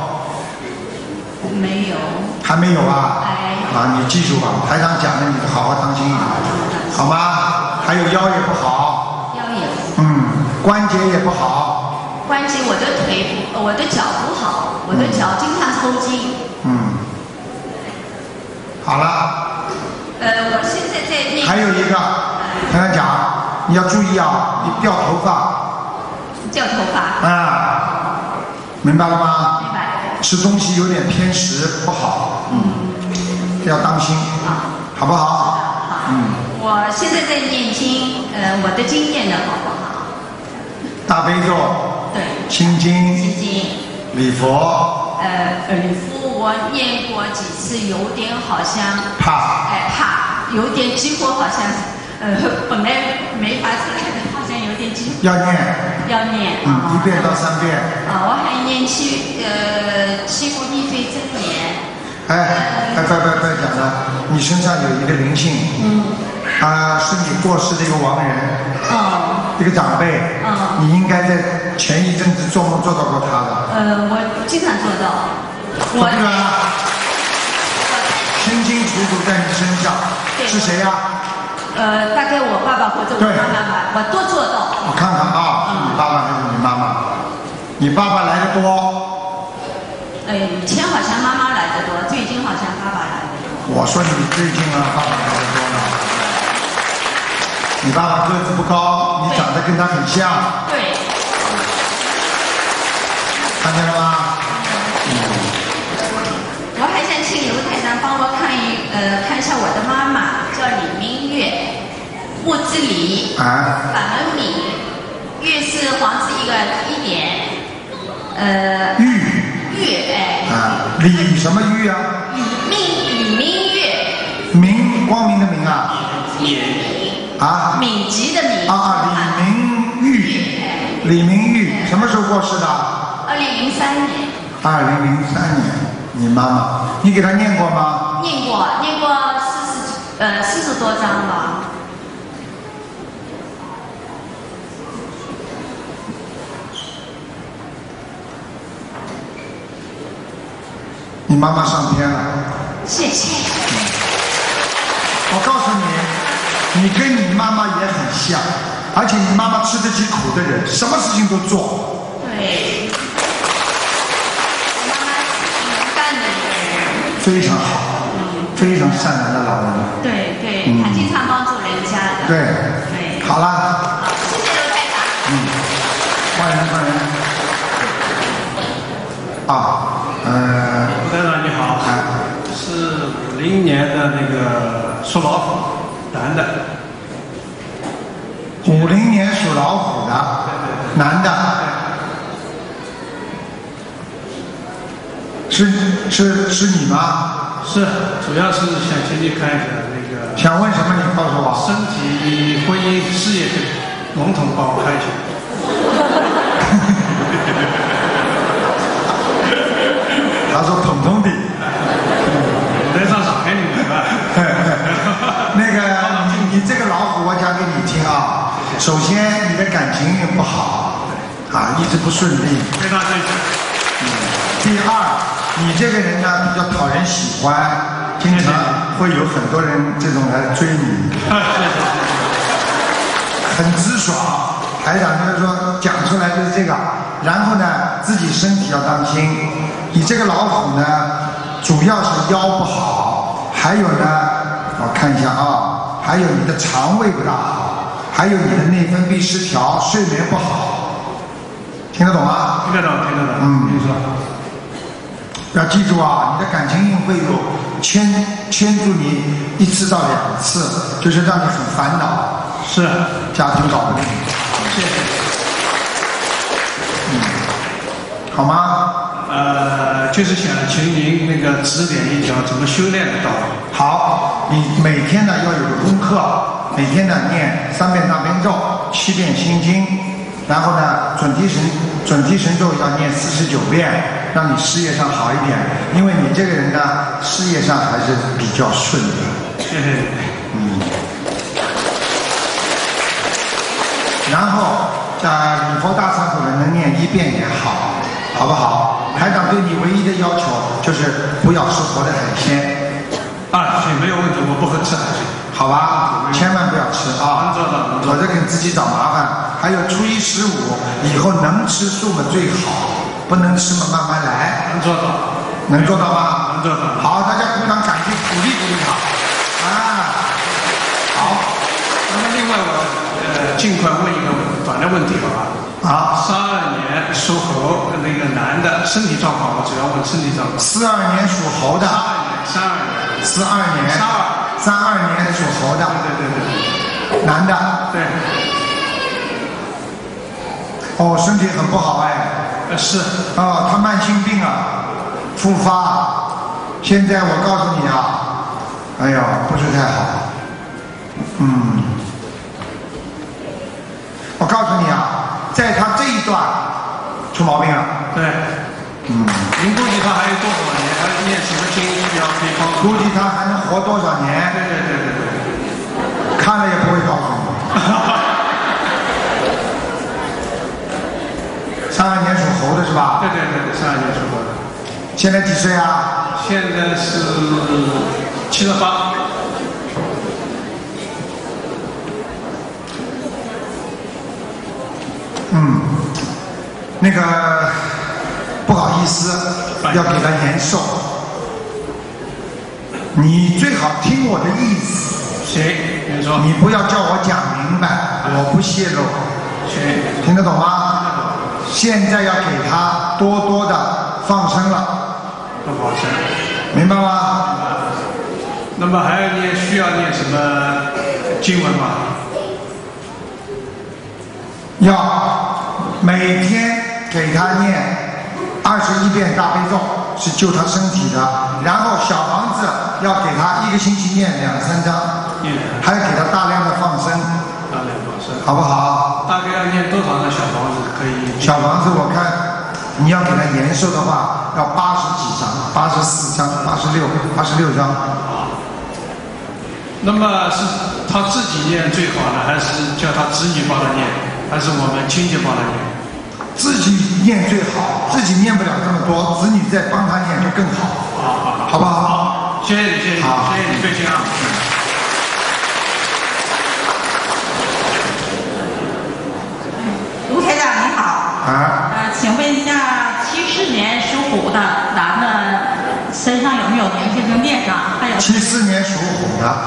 没有。 还没有啊？ 哎。 啊，你记住吧，台长讲的你好好当心一点，好吗？还有腰也不好。 腰也。 嗯，关节也不好。 关节，我的腿，我的脚不好，我的脚经常抽筋。 嗯。好了。 呃，我现在在那。 还有一个，台长讲，你要注意啊，你掉头发。 掉头发。 啊，明白了吗？ 明白。 吃东西有点偏食，不好。嗯。要当心。 啊。 好不好？ 好。 嗯。 我现在在念经，呃，我的经念的好不好？ 大悲咒。 对。 心经。 心经。 礼佛。 呃，礼佛我念过几次，有点好像。 怕。 哎，怕，有点几乎好像，呃，本来没发出来的，好像有点几乎。 要念。 要念。 嗯，一遍到三遍。 啊，我还念七呃七部地费真言。 哎哎，不不不讲了，你身上有一个灵性。 嗯。 啊，是你过世的一个亡人， 哦， 一个长辈， 哦， 你应该在前一阵子做梦做到过他的。 呃，我经常做到。 我这个清清楚楚在你身上，是谁呀、啊？ 呃，大概我爸爸或者我妈妈吧，我都做到。 我看看啊，是你爸爸还是你妈妈？你爸爸来的多。 哎，以前好像妈妈来的多，最近好像爸爸来的多。 我说你最近啊，爸爸来的多呢。你爸爸个子不高，你长得跟他很像。 对。 看见了吗？ 嗯。我还想请卢台长帮我看一呃看一下我的妈妈，叫李明月，木字李， 啊， 反文敏，月是黄字一个一点，呃。 玉。 月哎。 啊，李什么玉啊？ 李明李明月。 明光明的明啊。 敏。 啊。 敏捷的敏。 啊啊，李明玉。李明玉什么时候过世的？ 二零零三年。 二零零三年，你妈妈，你给她念过吗？ 念过，念过四十呃四十多章吧。 你妈妈上天了。 谢谢。 我告诉你，你跟你妈妈也很像，而且你妈妈吃得起苦的人，什么事情都做。 对。妈妈是能干的一个人。 非常好，非常善良的老人。 对对， 嗯她经常帮助人家的。 对。 对。 好了。 谢谢刘台长。 嗯。换人换人。啊，呃。 卢台长你好。是五零年的那个属老虎，男的。 五零年属老虎的，男的。是是是你吗？ 是，主要是想请你看一下那个。 想问什么？你告诉我。 身体、婚姻、事业，笼统帮我看一下。 他说统统的。 在上上海你明白？ 那个你你这个老虎，我讲给你听啊。首先你的感情运不好，啊，一直不顺利。 非常对。 嗯。第二，你这个人呢比较讨人喜欢，经常会有很多人这种来追你。很直爽，台长就是说讲出来就是这个。然后呢，自己身体要当心。你这个老虎呢。主要是腰不好，还有呢，我看一下啊，还有你的肠胃不大好，还有你的内分泌失调，睡眠不好，听得懂吗？ 听得懂，听得懂。 嗯， 你说。 要记住啊，你的感情运会有牵牵住你一次到两次，就是让你很烦恼。 是。 家庭搞不定。 谢谢。 嗯，好吗？ 呃，就是想请您那个指点一条怎么修炼的道理。 好，你每天呢要有个功课，每天呢念三遍大悲咒，七遍心经，然后呢准提神准提神咒要念四十九遍，让你事业上好一点。因为你这个人呢，事业上还是比较顺利。 谢谢。 嗯。然后呃，礼佛大忏悔文能念一遍也好，好不好？台长对你唯一的要求就是不要吃活的海鲜。 啊，行，没有问题，我不会吃海鲜。 好吧，千万不要吃啊！否则给自己找麻烦。还有初一十五以后能吃素嘛最好，不能吃嘛慢慢来。 能做到。 能做到吗？ 能做到。 好，大家鼓掌感激，鼓励鼓励他。啊，好。 那么另外我呃尽快问一个短的问题好吧？ 啊， 三二年属猴那个男的身体状况，我主要问身体状况。 四二年属猴的。 三二年。 四二年。 三二。 三二年属猴的。 对对对对。 男的。 对。 哦，身体很不好哎。 呃是。 哦，他慢性病啊，复发。现在我告诉你啊，哎呀，不是太好。嗯。我告诉你啊，在他这一段出毛病了。 对。 嗯。 您估计他还有多少年？还念什么经比较可以帮助？ 估计他还能活多少年？ 对对对对对。 看了也不会告诉你。三二年属猴的是吧？ 对对对，三二年属猴的。 现在几岁啊？ 现在是七十八。 嗯，那个不好意思，要给他延寿。你最好听我的意思。 行，你说。 你不要叫我讲明白，我不泄露。 行， 听得懂吗？现在要给他多多的放生了。 多放生。 明白吗？ 那么还要念，需要念什么经文吗？ 要每天给他念二十一遍大悲咒，是救他身体的。然后小房子要给他一个星期念两三张，还要给他大量的放生， 大量放生， 好不好？ 大概要念多少个小房子可以？ 小房子我看你要给他延寿的话，要八十几张，八十四张，八十六，八十六张。 那么是他自己念最好呢，还是叫他子女帮他念，还是我们亲戚帮他念？ 自己念最好，自己念不了这么多，子女再帮他念就更好， 好好好， 好不好？ 好，谢谢你，谢谢你，谢谢你，费心啊。 卢台长你好。 啊。 呃，请问一下，七四年属虎的男的身上有没有灵性跟孽障？还有。 七四年属虎的。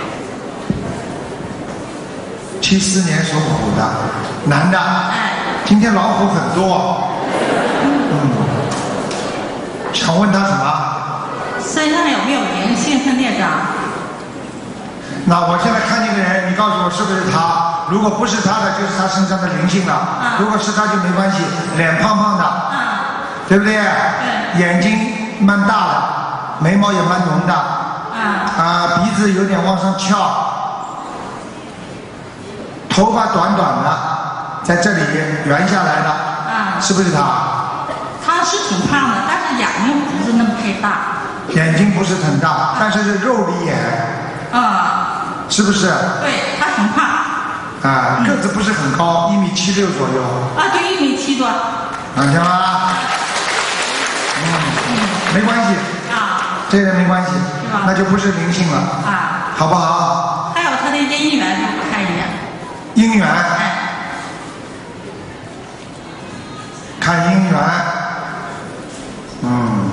七四年属虎的男的。 哎。 今天老虎很多。嗯。想问他什么？ 身上有没有灵性跟孽障？ 那我现在看这个人，你告诉我是不是他？如果不是他的，就是他身上的灵性了。 啊、 如果是他就没关系，脸胖胖的， 啊、 对不对？ 对。 眼睛蛮大的，眉毛也蛮浓的。 啊。 啊，鼻子有点往上翘，头发短短的，在这里圆下来的。 啊。 是不是他？ 他是挺胖的，但是眼睛不是那么太大。 眼睛不是很大，但是是肉里眼。 啊。 是不是？ 对，他挺胖。 啊，个子不是很高，一米七六左右。 啊，对，一米七多。 看见吗？嗯，没关系。 啊。 这个没关系， 是吧？ 那就不是灵性了。 啊。 好不好？ 还有他的姻缘，我看一眼。 姻缘。 哎。 看姻缘。嗯。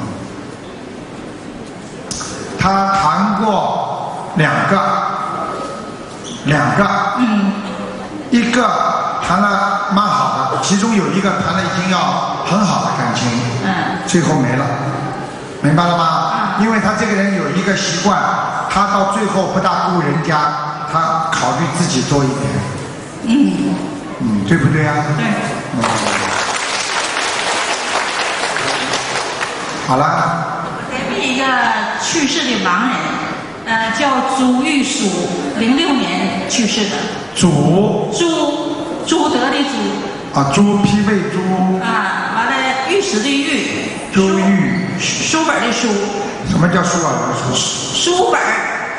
他谈过两个，两个。 嗯。 一个谈了蛮好的，其中有一个谈了已经要很好的感情， 嗯， 最后没了，明白了吗？嗯。因为他这个人有一个习惯，他到最后不大顾人家，他考虑自己多一点。 嗯。 嗯，对不对啊？ 对。 嗯。好了。 隔壁一个去世的亡人，呃，叫朱玉书，零六年去世的。 朱。 朱，朱德的朱。 啊，朱批背朱。 啊，完了玉石的玉。 朱玉。 书本的书。 什么叫书啊？书。 书本。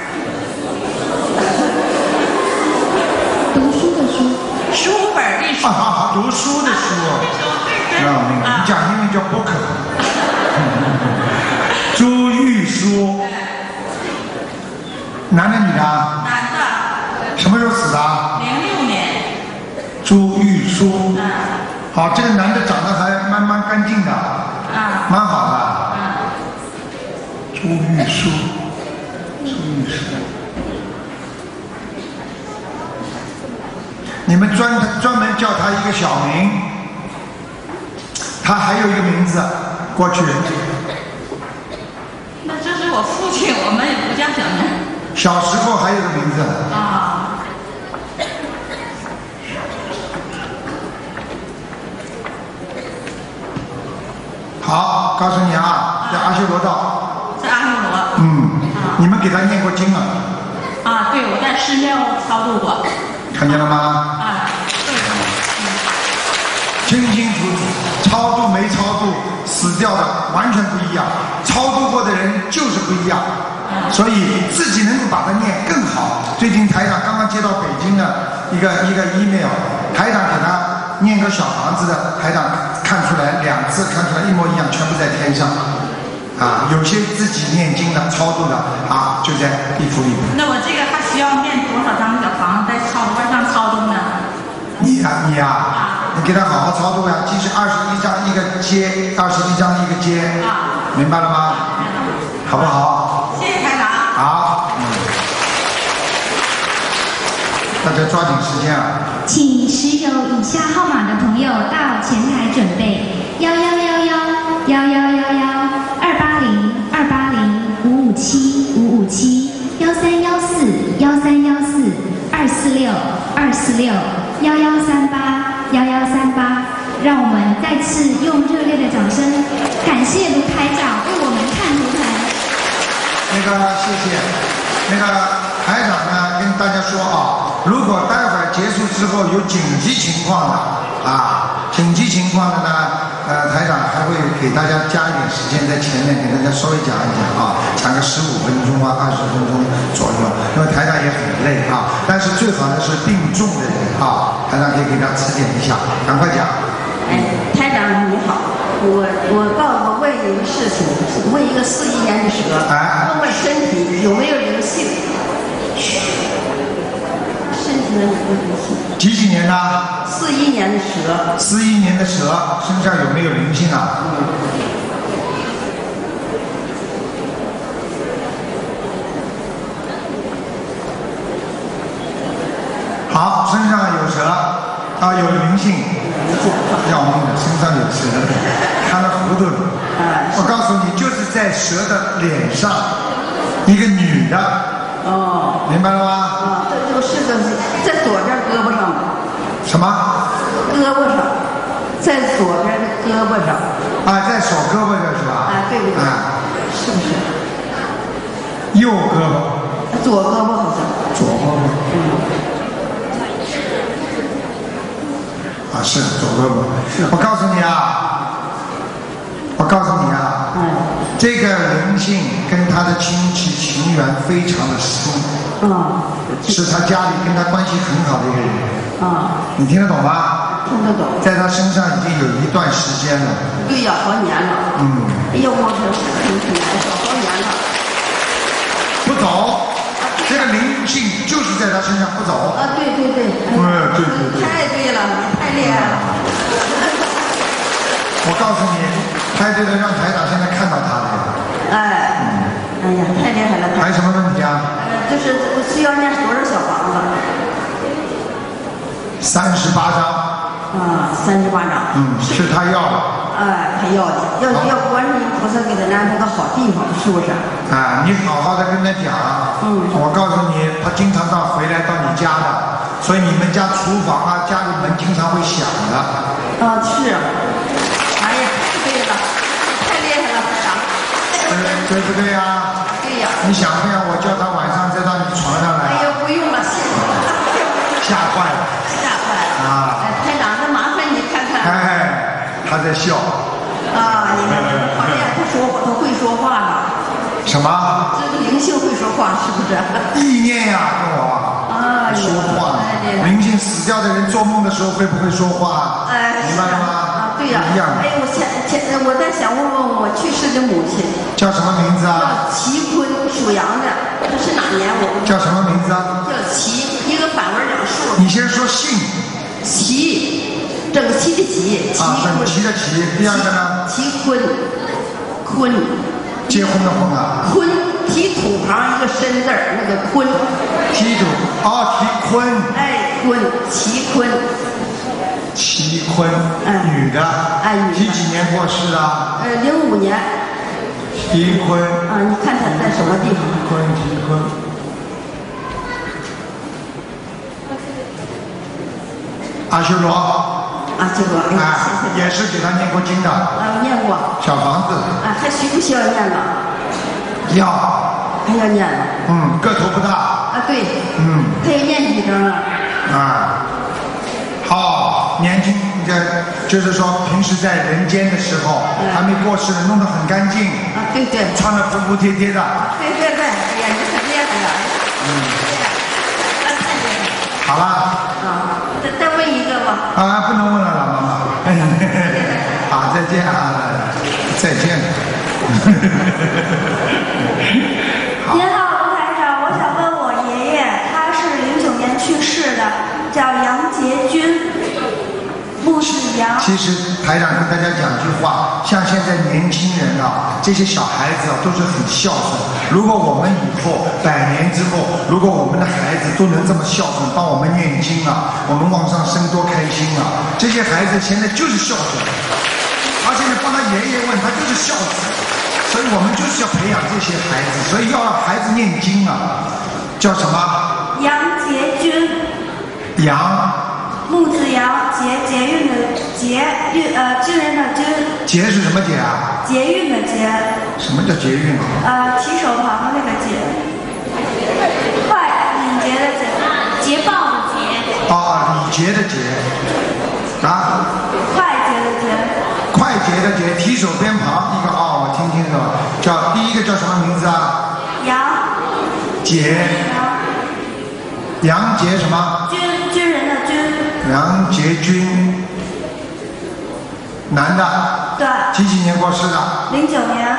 读书的书。 书本的书。 啊啊，读书的书。 对对。 啊，那个，你讲英文叫 book。朱玉书。男的女的？ 男的。 什么时候死的？ 零六年。 朱玉书。 嗯。 好，这个男的长得还蛮蛮干净的。 啊。 蛮好的。 嗯。 朱玉书。朱玉书。你们专专门叫他一个小名，他还有一个名字，过去。 那这是我父亲，我们也不叫小名。 小时候还有个名字。 啊。 好，告诉你啊，在阿修罗道。 在阿修罗。 嗯。你们给他念过经了？ 啊，对，我在寺庙超度过。 看见了吗？ 啊，对。 清清楚楚，超度没超度，死掉的完全不一样。超度过的人就是不一样。 所以自己能够把它念更好。最近台长刚刚接到北京的一个一个 email， 台长给他念个小房子的，台长看出来两次看出来一模一样，全部在天上。啊，有些自己念经的、超度的啊，就在地府里面。 那我这个还需要念多少张小房子在超往上超度呢？ 你呀、啊，你呀、啊，你给他好好超度呀，即使二十一张一个接，二十一张一个接，明白了吗？好不好？ 谢谢台长。 好，嗯，大家抓紧时间啊。 请持有以下号码的朋友到前台准备：幺幺幺幺幺幺幺幺二八零二八零五五七五五七幺三幺四幺三幺四二四六二四六幺幺三八幺幺三八。让我们再次用热烈的掌声感谢卢台长为我们看图腾。 那个谢谢，那个台长呢跟大家说啊，如果待会儿结束之后有紧急情况的啊，紧急情况的呢，呃，台长还会给大家加一点时间在前面给大家稍微讲一讲啊，讲个十五分钟啊，二十分钟左右，因为台长也很累啊。但是最好的是病重的人啊，台长可以给他指点一下，赶快讲。 哎，台长你好，我我告我问一个事情，问一个四一年的蛇， 哎、 问问身体有没有灵性？身体上有没有灵性？ 几几年的？ 四一年的蛇。 四一年的蛇身上有没有灵性啊？好，身上有蛇啊，有灵性。要命的，身上有蛇，看得糊涂了。我告诉你，就是在蛇的脸上，一个女的。 哦。 明白了吗？ 啊，这就是个在左边胳膊上。 什么？ 胳膊上，在左边的胳膊上。 啊，在手胳膊这是吧？ 啊，对对对。 啊， 是不是？ 右胳膊。 左胳膊好像。 左胳膊。嗯。啊，是左胳膊。我告诉你啊，我告诉你啊， 嗯， 这个灵性跟他的亲戚情缘非常的深， 嗯， 是他家里跟他关系很好的一个人， 啊， 你听得懂吗？ 听得懂。 在他身上已经有一段时间了。 对呀，好年了。 嗯。 哎呀，我可挺挺难受，好年了。 不走。这个灵性就是在他身上不走。 啊，对对对。 嗯，对对对。 太对了，太厉害了。 我告诉你，太对了，让台长现在看到他了。 哎，哎呀，太厉害了。 还有什么问题啊？ 呃，就是需要念多少小房子？ 三十八张。 啊，三十八张。 嗯，是他要的。 哎，他要的，要要观世音菩萨给他安排个好地方，是不是？ 啊，你好好的跟他讲。嗯。我告诉你，他经常到回来到你家的，所以你们家厨房啊，家里门经常会响的。 啊，是。哎呀，太对了，太厉害了，台长。 对对不对呀？ 对呀。 你想不想我叫他晚上再到你床上来？ 哎呀，不用了，谢谢。 吓坏了。 吓坏了。 啊。 哎，台长，那麻烦你看看。 哎。他在笑。 啊，你看，好像他说他会说话呢。 什么？ 这个灵性会说话是不是？ 意念呀，跟我。啊，说话。灵性死掉的人做梦的时候会不会说话？ 哎， 明白了吗？ 啊，对呀。 一样。 哎，我前前我在想问问我去世的母亲。 叫什么名字啊？ 叫齐坤，属羊的，这是哪年？我。 叫什么名字啊？ 叫齐，一个反文两竖。 你先说姓。 齐。整齐的齐，齐啊，整齐的齐，第二个呢？ 齐坤，坤， 结婚的婚啊？ 坤，提土旁一个申字儿，那个坤。 提土，哦，提坤。 哎，坤，齐坤。 齐坤，女的。 哎，女的。 几几年过世的？ 呃，零五年。 齐坤。 啊，你看他在什么地方？ 齐坤，齐坤。阿修罗。 啊，这个哎， 啊，也是给他念过经的。 啊，念过。 小房子。 啊，还需不需要念了？ 要。 还要念了。 嗯，个头不大。 啊，对。 嗯。 他要念几张了？ 啊。好，年轻的，就是说平时在人间的时候，还没过世，弄得很干净。 啊，对对。 穿得服服帖帖的。 对对对，哎呀，你可这样子了。 嗯。好了。 啊，再再问一个吧。 啊，不能问了，老妈妈。好，再见啊，再见。 您好，卢台长，我想问我爷爷，他是零九年去世的，叫杨杰军，木是杨。 其实台长跟大家讲句话，像现在年轻人啊，这些小孩子啊，都是很孝顺。如果我们以后百年之后，如果我们的孩子都能这么孝顺，帮我们念经啊，我们往上升多开心啊！这些孩子现在就是孝顺，而且你帮他爷爷问，他就是孝子。所以我们就是要培养这些孩子，所以要让孩子念经啊，叫什么？ 杨杰军。 杨。 木字杨，捷捷运的捷，运呃军人的军。 捷是什么捷啊？ 捷运的捷。 什么叫捷运啊？ 呃，提手旁的那个捷。快，敏捷的捷。捷报的捷。 啊，礼节的节。啊。 快捷的捷。 快捷的捷，提手边旁一个啊、哦，我听清楚了，叫第一个叫什么名字啊？ 杨。 杰。杨杰什么？ 军军人的军。 杨杰军。男的。 对。 几几年过世的？ 零九年。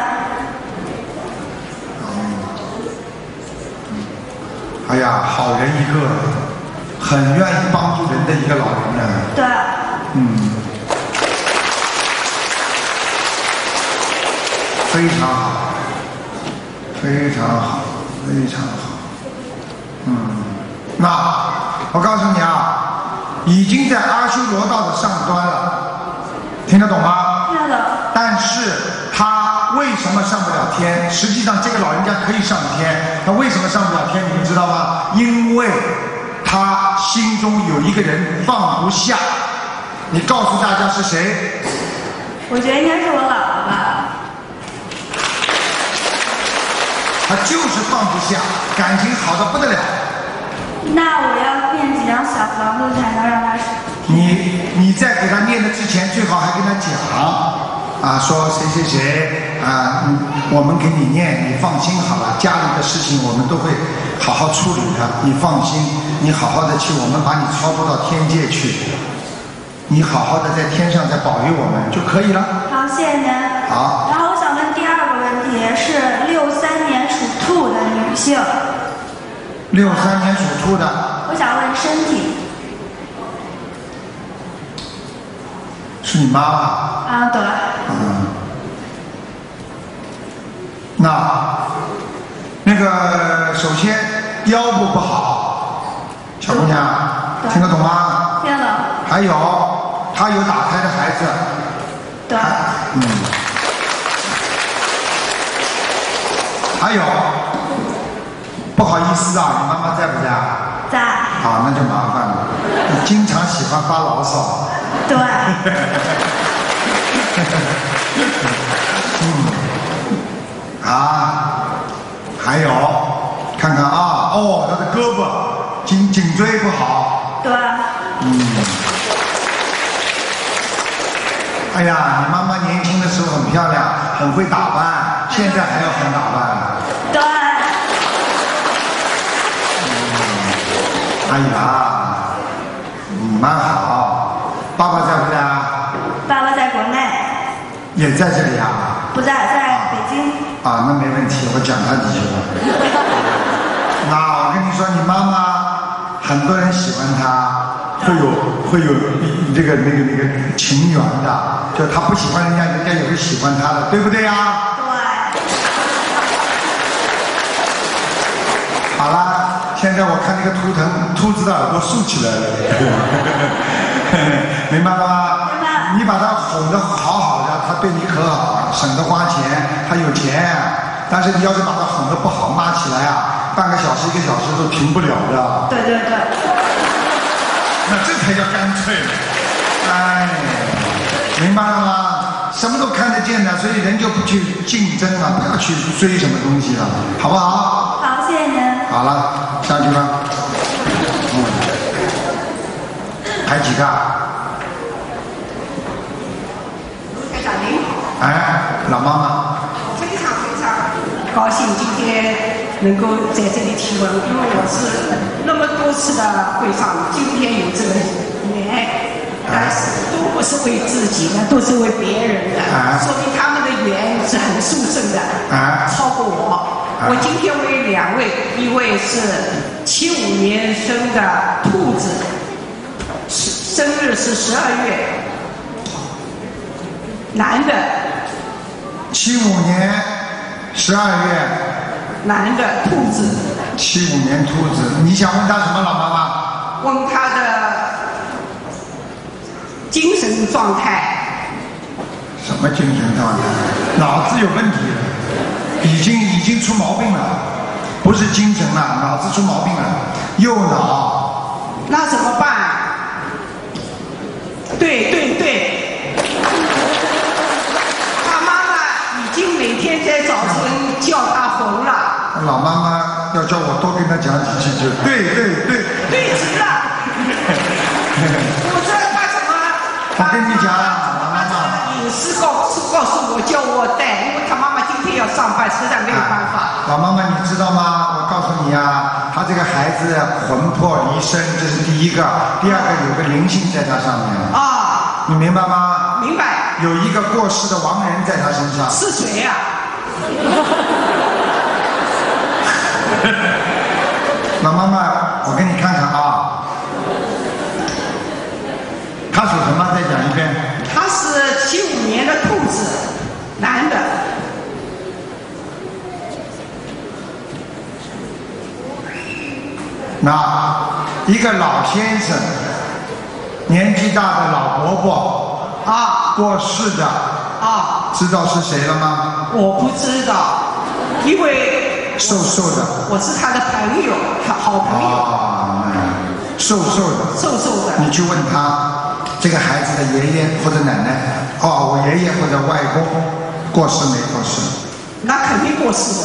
哎呀，好人一个，很愿意帮助人的一个老人呢。 对。 嗯。非常好，非常好，非常好。嗯，那我告诉你啊，已经在阿修罗道的上端了，听得懂吗？ 听得懂。 但是他为什么上不了天？实际上这个老人家可以上天，他为什么上不了天？你们知道吗？因为他心中有一个人放不下。你告诉大家是谁？ 我觉得应该是我姥姥吧。 他就是放不下，感情好的不得了。 那我要念几张小房子才能让他？ 你你在给他念的之前，最好还跟他讲啊，说谁谁谁啊，我们给你念，你放心好了，家里的事情我们都会好好处理的，你放心，你好好的去，我们把你超度到天界去，你好好的在天上再保佑我们就可以了。 好，谢谢您。 好。 然后我想问第二个问题是六三年属兔的女性。 六三年属兔的。 我想问身体。 是你妈妈？ 啊，对。 嗯。那那个首先腰部不好，小姑娘听得懂吗？ 听得懂。 还有她有打胎的孩子。 对。 嗯。还有，不好意思啊，你妈妈在不在？ 在。 好，那就麻烦了。你经常喜欢发牢骚。 对。 嗯。啊，还有，看看啊，哦，他的胳膊、颈颈椎不好。 对。 嗯。哎呀，你妈妈年轻的时候很漂亮，很会打扮，现在还要很打扮。 对。 嗯。哎呀，嗯，蛮好。爸爸在不在啊？ 爸爸在国内。 也在这里啊？ 不在，在北京。 啊，那没问题，我讲他几句话。那我跟你说，你妈妈很多人喜欢她，会有会有这个那个那个情缘的，就她不喜欢人家，人家也会喜欢她的，对不对呀？ 对。 好啦，现在我看那个图腾，兔子的耳朵竖起来了，明白了吗？明白。你把它哄得好好的，它对你可好，省得花钱，它有钱。但是你要是把它哄得不好，骂起来啊，半个小时一个小时都停不了的。 对对对。 那这才叫干脆。哎，明白了吗？什么都看得见的，所以人就不去竞争了，不要去追什么东西了，好不好？ 好，谢谢您。 好了，下去吧。嗯，还几个？ 哎，老妈妈。 非常非常高兴今天能够在这里提问，因为我是那么多次的会上，今天有这个缘，但是都不是为自己的，都是为别人的，说明他们的缘是很殊胜的，超过我。我今天为两位，一位是七五年生的兔子，生日是十二月，男的。 七五年十二月， 男的兔子。 七五年兔子，你想问他什么，老妈妈？ 问他的精神状态。 什么精神状态？脑子有问题了，已经已经出毛病了，不是精神了，脑子出毛病了，右脑。 那怎么办？对对对。每天在早晨叫他红了。 老妈妈要叫我多跟他讲几句，就对对对。 对极了。我说他怎么？ 我跟你讲，老妈妈。 隐私告告诉我，叫我带，因为他妈妈今天要上班，实在没有办法。 老妈妈，你知道吗？我告诉你啊，他这个孩子魂魄离身，这是第一个；第二个有个灵性在他上面。 啊。 你明白吗？ 明白。 有一个过世的亡人在他身上。 是谁呀？ 老妈妈，我给你看看啊，他属什么？再讲一遍。 他是七五年的兔子，男的。 那一个老先生，年纪大的老伯伯啊， 过世的啊， 知道是谁了吗？ 我不知道，因为瘦瘦的， 我是他的朋友，好朋友。 啊，瘦瘦的， 瘦瘦的。 你去问他，这个孩子的爷爷或者奶奶，哦，我爷爷或者外公过世没过世？ 那肯定过世的。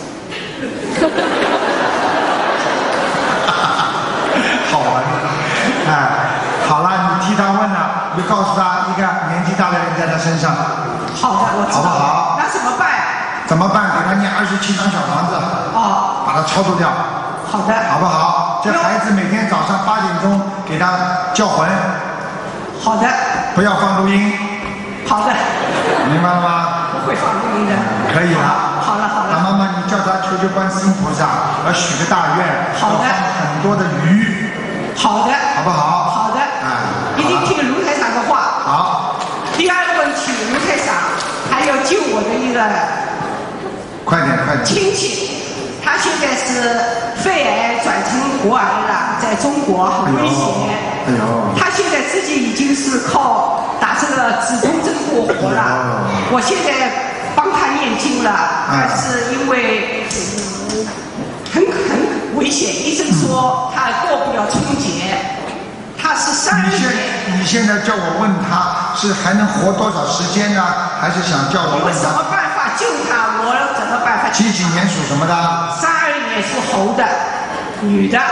好玩，哎，好了，你替他问了，你就告诉他一个年纪大的人在他身上。 好的，我知道。 好不好？ 那怎么办？ 怎么办？给他念二十七张小房子。 哦。 把他超度掉。 好的。 好不好？这孩子每天早上八点钟给他叫魂。 好的。 不要放录音。 好的。 明白了吗？ 不会放录音的。 可以了。 好了好了。 老妈妈，你叫他求求观世音菩萨，要许个大愿， 好的。 要放很多的鱼。 好的。 好不好？ 好的。 哎。 一定听卢台长的话。 好。 第二个问题，卢台长还要救我的一个快点快点亲戚，他现在是肺癌转成活癌了，在中国很危险。 哎呦！ 他现在自己已经是靠打这个止痛针过活了。我现在帮他念经了，但是因为很很危险，医生说他过不了春节。他是三十年。 你现在叫我问他是还能活多少时间呢？还是想叫我问他？ 有什么办法救他？我有怎么办法？ 几几年属什么的？ 三二年属猴的，女的，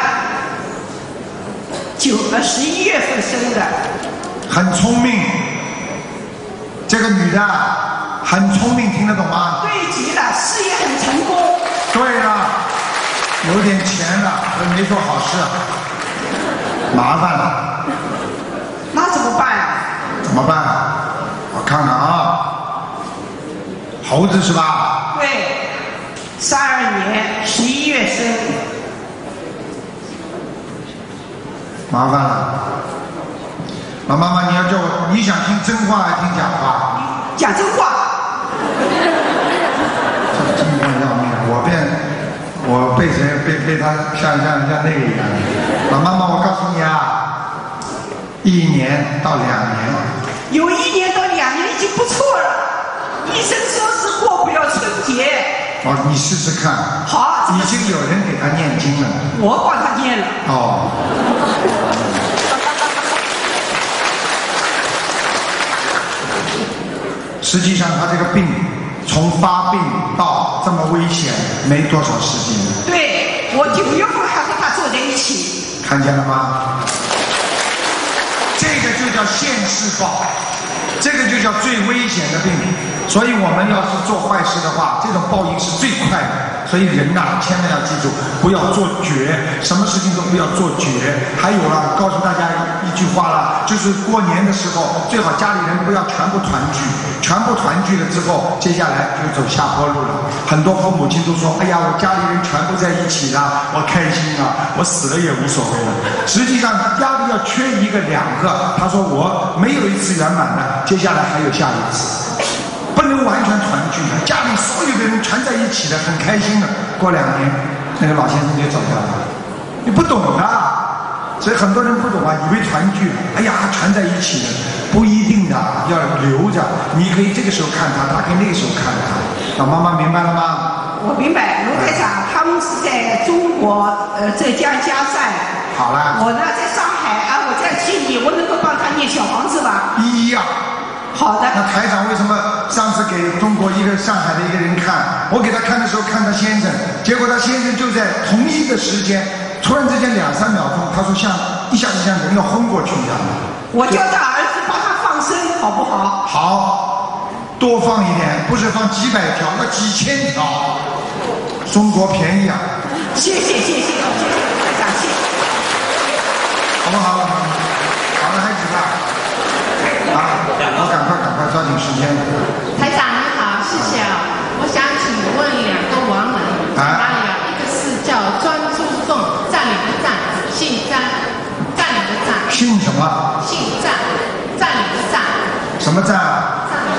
九呃十一月份生的。 很聪明，这个女的很聪明，听得懂吗？ 对极了，事业很成功。 对了，有点钱了，可没做好事，麻烦了。 那怎么办？ 怎么办？我看看啊，猴子是吧？ 对，三二年十一月生。 麻烦了，老妈妈，你要叫我，你想听真话还是听假话？ 讲真话。 这真话要命，我变，我被谁被被他像像像那个一样。老妈妈，我告诉你啊。一年到两年， 有一年到两年已经不错了。医生说是过不了春节。 哦，你试试看。 好， 已经有人给他念经了。 我帮他念了。 哦。实际上，他这个病从发病到这么危险，没多少时间。 对，我九月份还和他坐在一起。 看见了吗？这个就叫现世报，这个就叫叫最危险的病。所以我们要是做坏事的话，这种报应是最快的。所以人呐、啊，千万要记住，不要做绝，什么事情都不要做绝。还有了，告诉大家一句话了，就是过年的时候，最好家里人不要全部团聚，全部团聚了之后，接下来就走下坡路了。很多父母亲都说：“哎呀，我家里人全部在一起了，我开心啊，我死了也无所谓了。”实际上，家里要缺一个、两个。他说：“我没有一次圆满的，接下来还有下一次。”不能完全团聚的，家里所有的人全在一起的，很开心的。过两年，那个老先生就走掉了。你不懂的，所以很多人不懂啊，以为团聚，哎呀，全在一起的，不一定的，要留着。你可以这个时候看他，他可以那个时候看他。老妈妈明白了吗？ 我明白，卢台长，他们是在中国呃浙江嘉善。 好了。 我呢在上海啊，我在悉尼，我能够帮他念小房子吧？ 一样。 好的。 那台长为什么上次给中国一个上海的一个人看，我给他看的时候看他先生，结果他先生就在同一个时间，突然之间两三秒钟，他说像一下子像人要昏过去一样的。 我叫他儿子帮他放生，好不好？ 好，多放一点，不是放几百条，要几千条。中国便宜啊！ 谢谢谢谢谢谢台长，谢谢。 好不好？好了，还有几个？啊，我赶快赶快抓紧时间。 台长你好，谢谢啊。我想请问两个亡人在哪里啊？一个是叫专诸凤，占领的占，姓占，占领的占。 姓什么？ 姓占，占领的占。 什么占啊？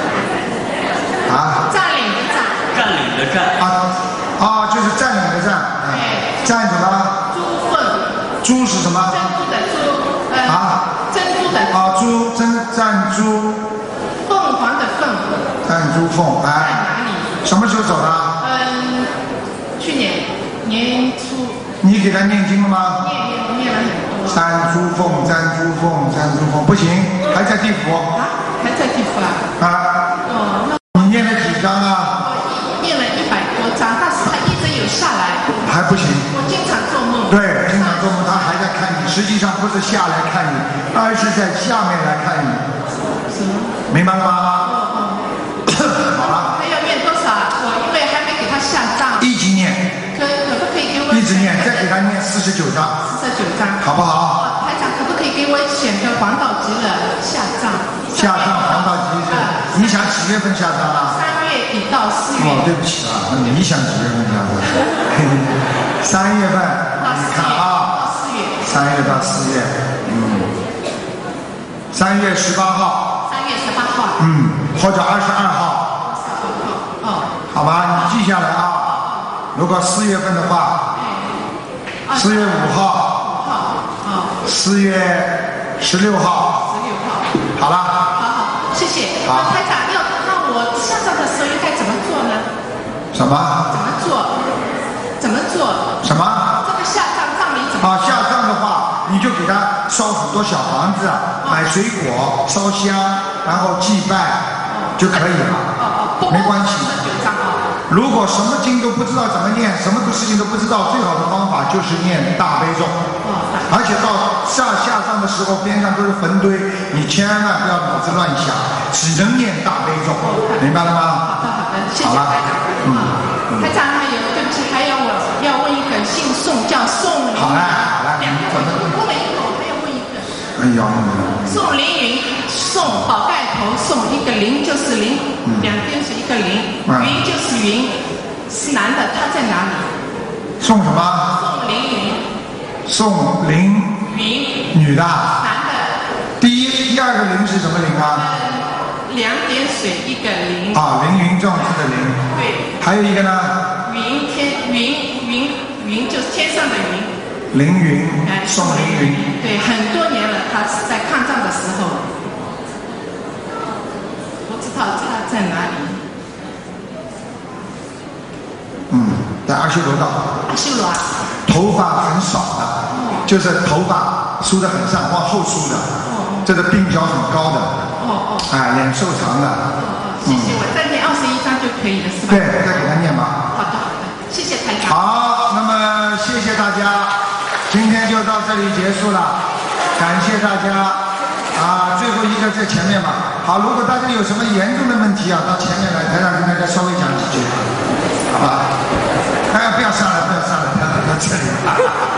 啊？ 占领的占。 占领的占。 啊啊，就是占领的占。 对。 占什么？ 珠凤。 珠是什么？ 珍珠的珠。呃、 啊。 珍珠的。 啊，珠珍占珠。 凤凰的凤。 占珠凤，哎。 在哪里？ 什么时候走的？ 嗯，去年年初。 你给他念经了吗？ 念念念了很多。 占珠凤，占珠凤，占珠凤，不行，还在地府。 啊？还在地府啊？ 啊。 哦，那。 你念了几张啊？ 我念了一百多张，但是他一直有下来。 还不行。 我经常做梦。 对，经常做梦，他还在看你，实际上不是下来看你，而是在下面来看你。 什么？ 明白了吗？ 哦哦。 好了。 还要念多少？我因为还没给他下账。 一起念。 可可不可以给我？ 一直念，再给他念四十九章。 四十九章。 好不好？ 哦，台长可不可以给我选个黄道吉日下账？ 下账黄道吉日，你想几月份下账啊？ 三月底到四月。 哦，对不起啊，那你想几月份下账？三月份，你看啊， 四月。 三月到四月，嗯，三月十八号。 三月十八号。 嗯，或者二十二号。 哦。 好吧，你记下来啊。如果四月份的话，四月五号。 五号。哦。 四月十六号。 十六号。 好了。 好好，谢谢。 好。 台长，要那我下账的时候应该怎么做呢？ 什么？ 怎么做？怎么做？ 什么？ 这个下账账里怎么？ 啊，下账的话，你就给他烧很多小房子，买水果，烧香，然后祭拜就可以了。 哦哦， 没关系。 九章啊。 如果什么经都不知道怎么念，什么事情都不知道，最好的方法就是念大悲咒。而且到下下账的时候，边上都是坟堆，你千万不要脑子乱想，只能念大悲咒，明白了吗？ 好的好的，谢谢台长。 嗯。 台长还有对不起，还有我要问一个姓宋，叫宋凌云。 好嘞好嘞，你怎么？ 问了一个，我还要问一个。 哎呀。 宋凌云，宋宝盖头宋，一个凌就是凌，两边是一个凌，云就是云，是男的，他在哪里？ 宋什么？ 宋凌云。 宋凌云。 女的。 男的。 第一、第二个凌是什么凌啊？ 两点水一个凌。 啊，凌云壮志的凌。 对。 还有一个呢？ 云天云云云就是天上的云。 凌云。宋凌云。 对，很多年了，他是在抗战的时候，不知道他在哪里。 嗯，在阿修罗道。 阿修罗啊。 头发很少的，就是头发梳得很上，往后梳的，这个鬓角很高的， 哦哦， 哎，脸瘦长的。 谢谢，我再念二十一章就可以了，是吧？ 对，再给他念吧。 好的好的，谢谢台长。 好，那么谢谢大家，今天就到这里结束了，感谢大家。 啊，最后一个在前面吧。好，如果大家有什么严重的问题啊，到前面来，台长跟大家稍微讲几句，好吧？大家不要上来，不要上来，台长到这里。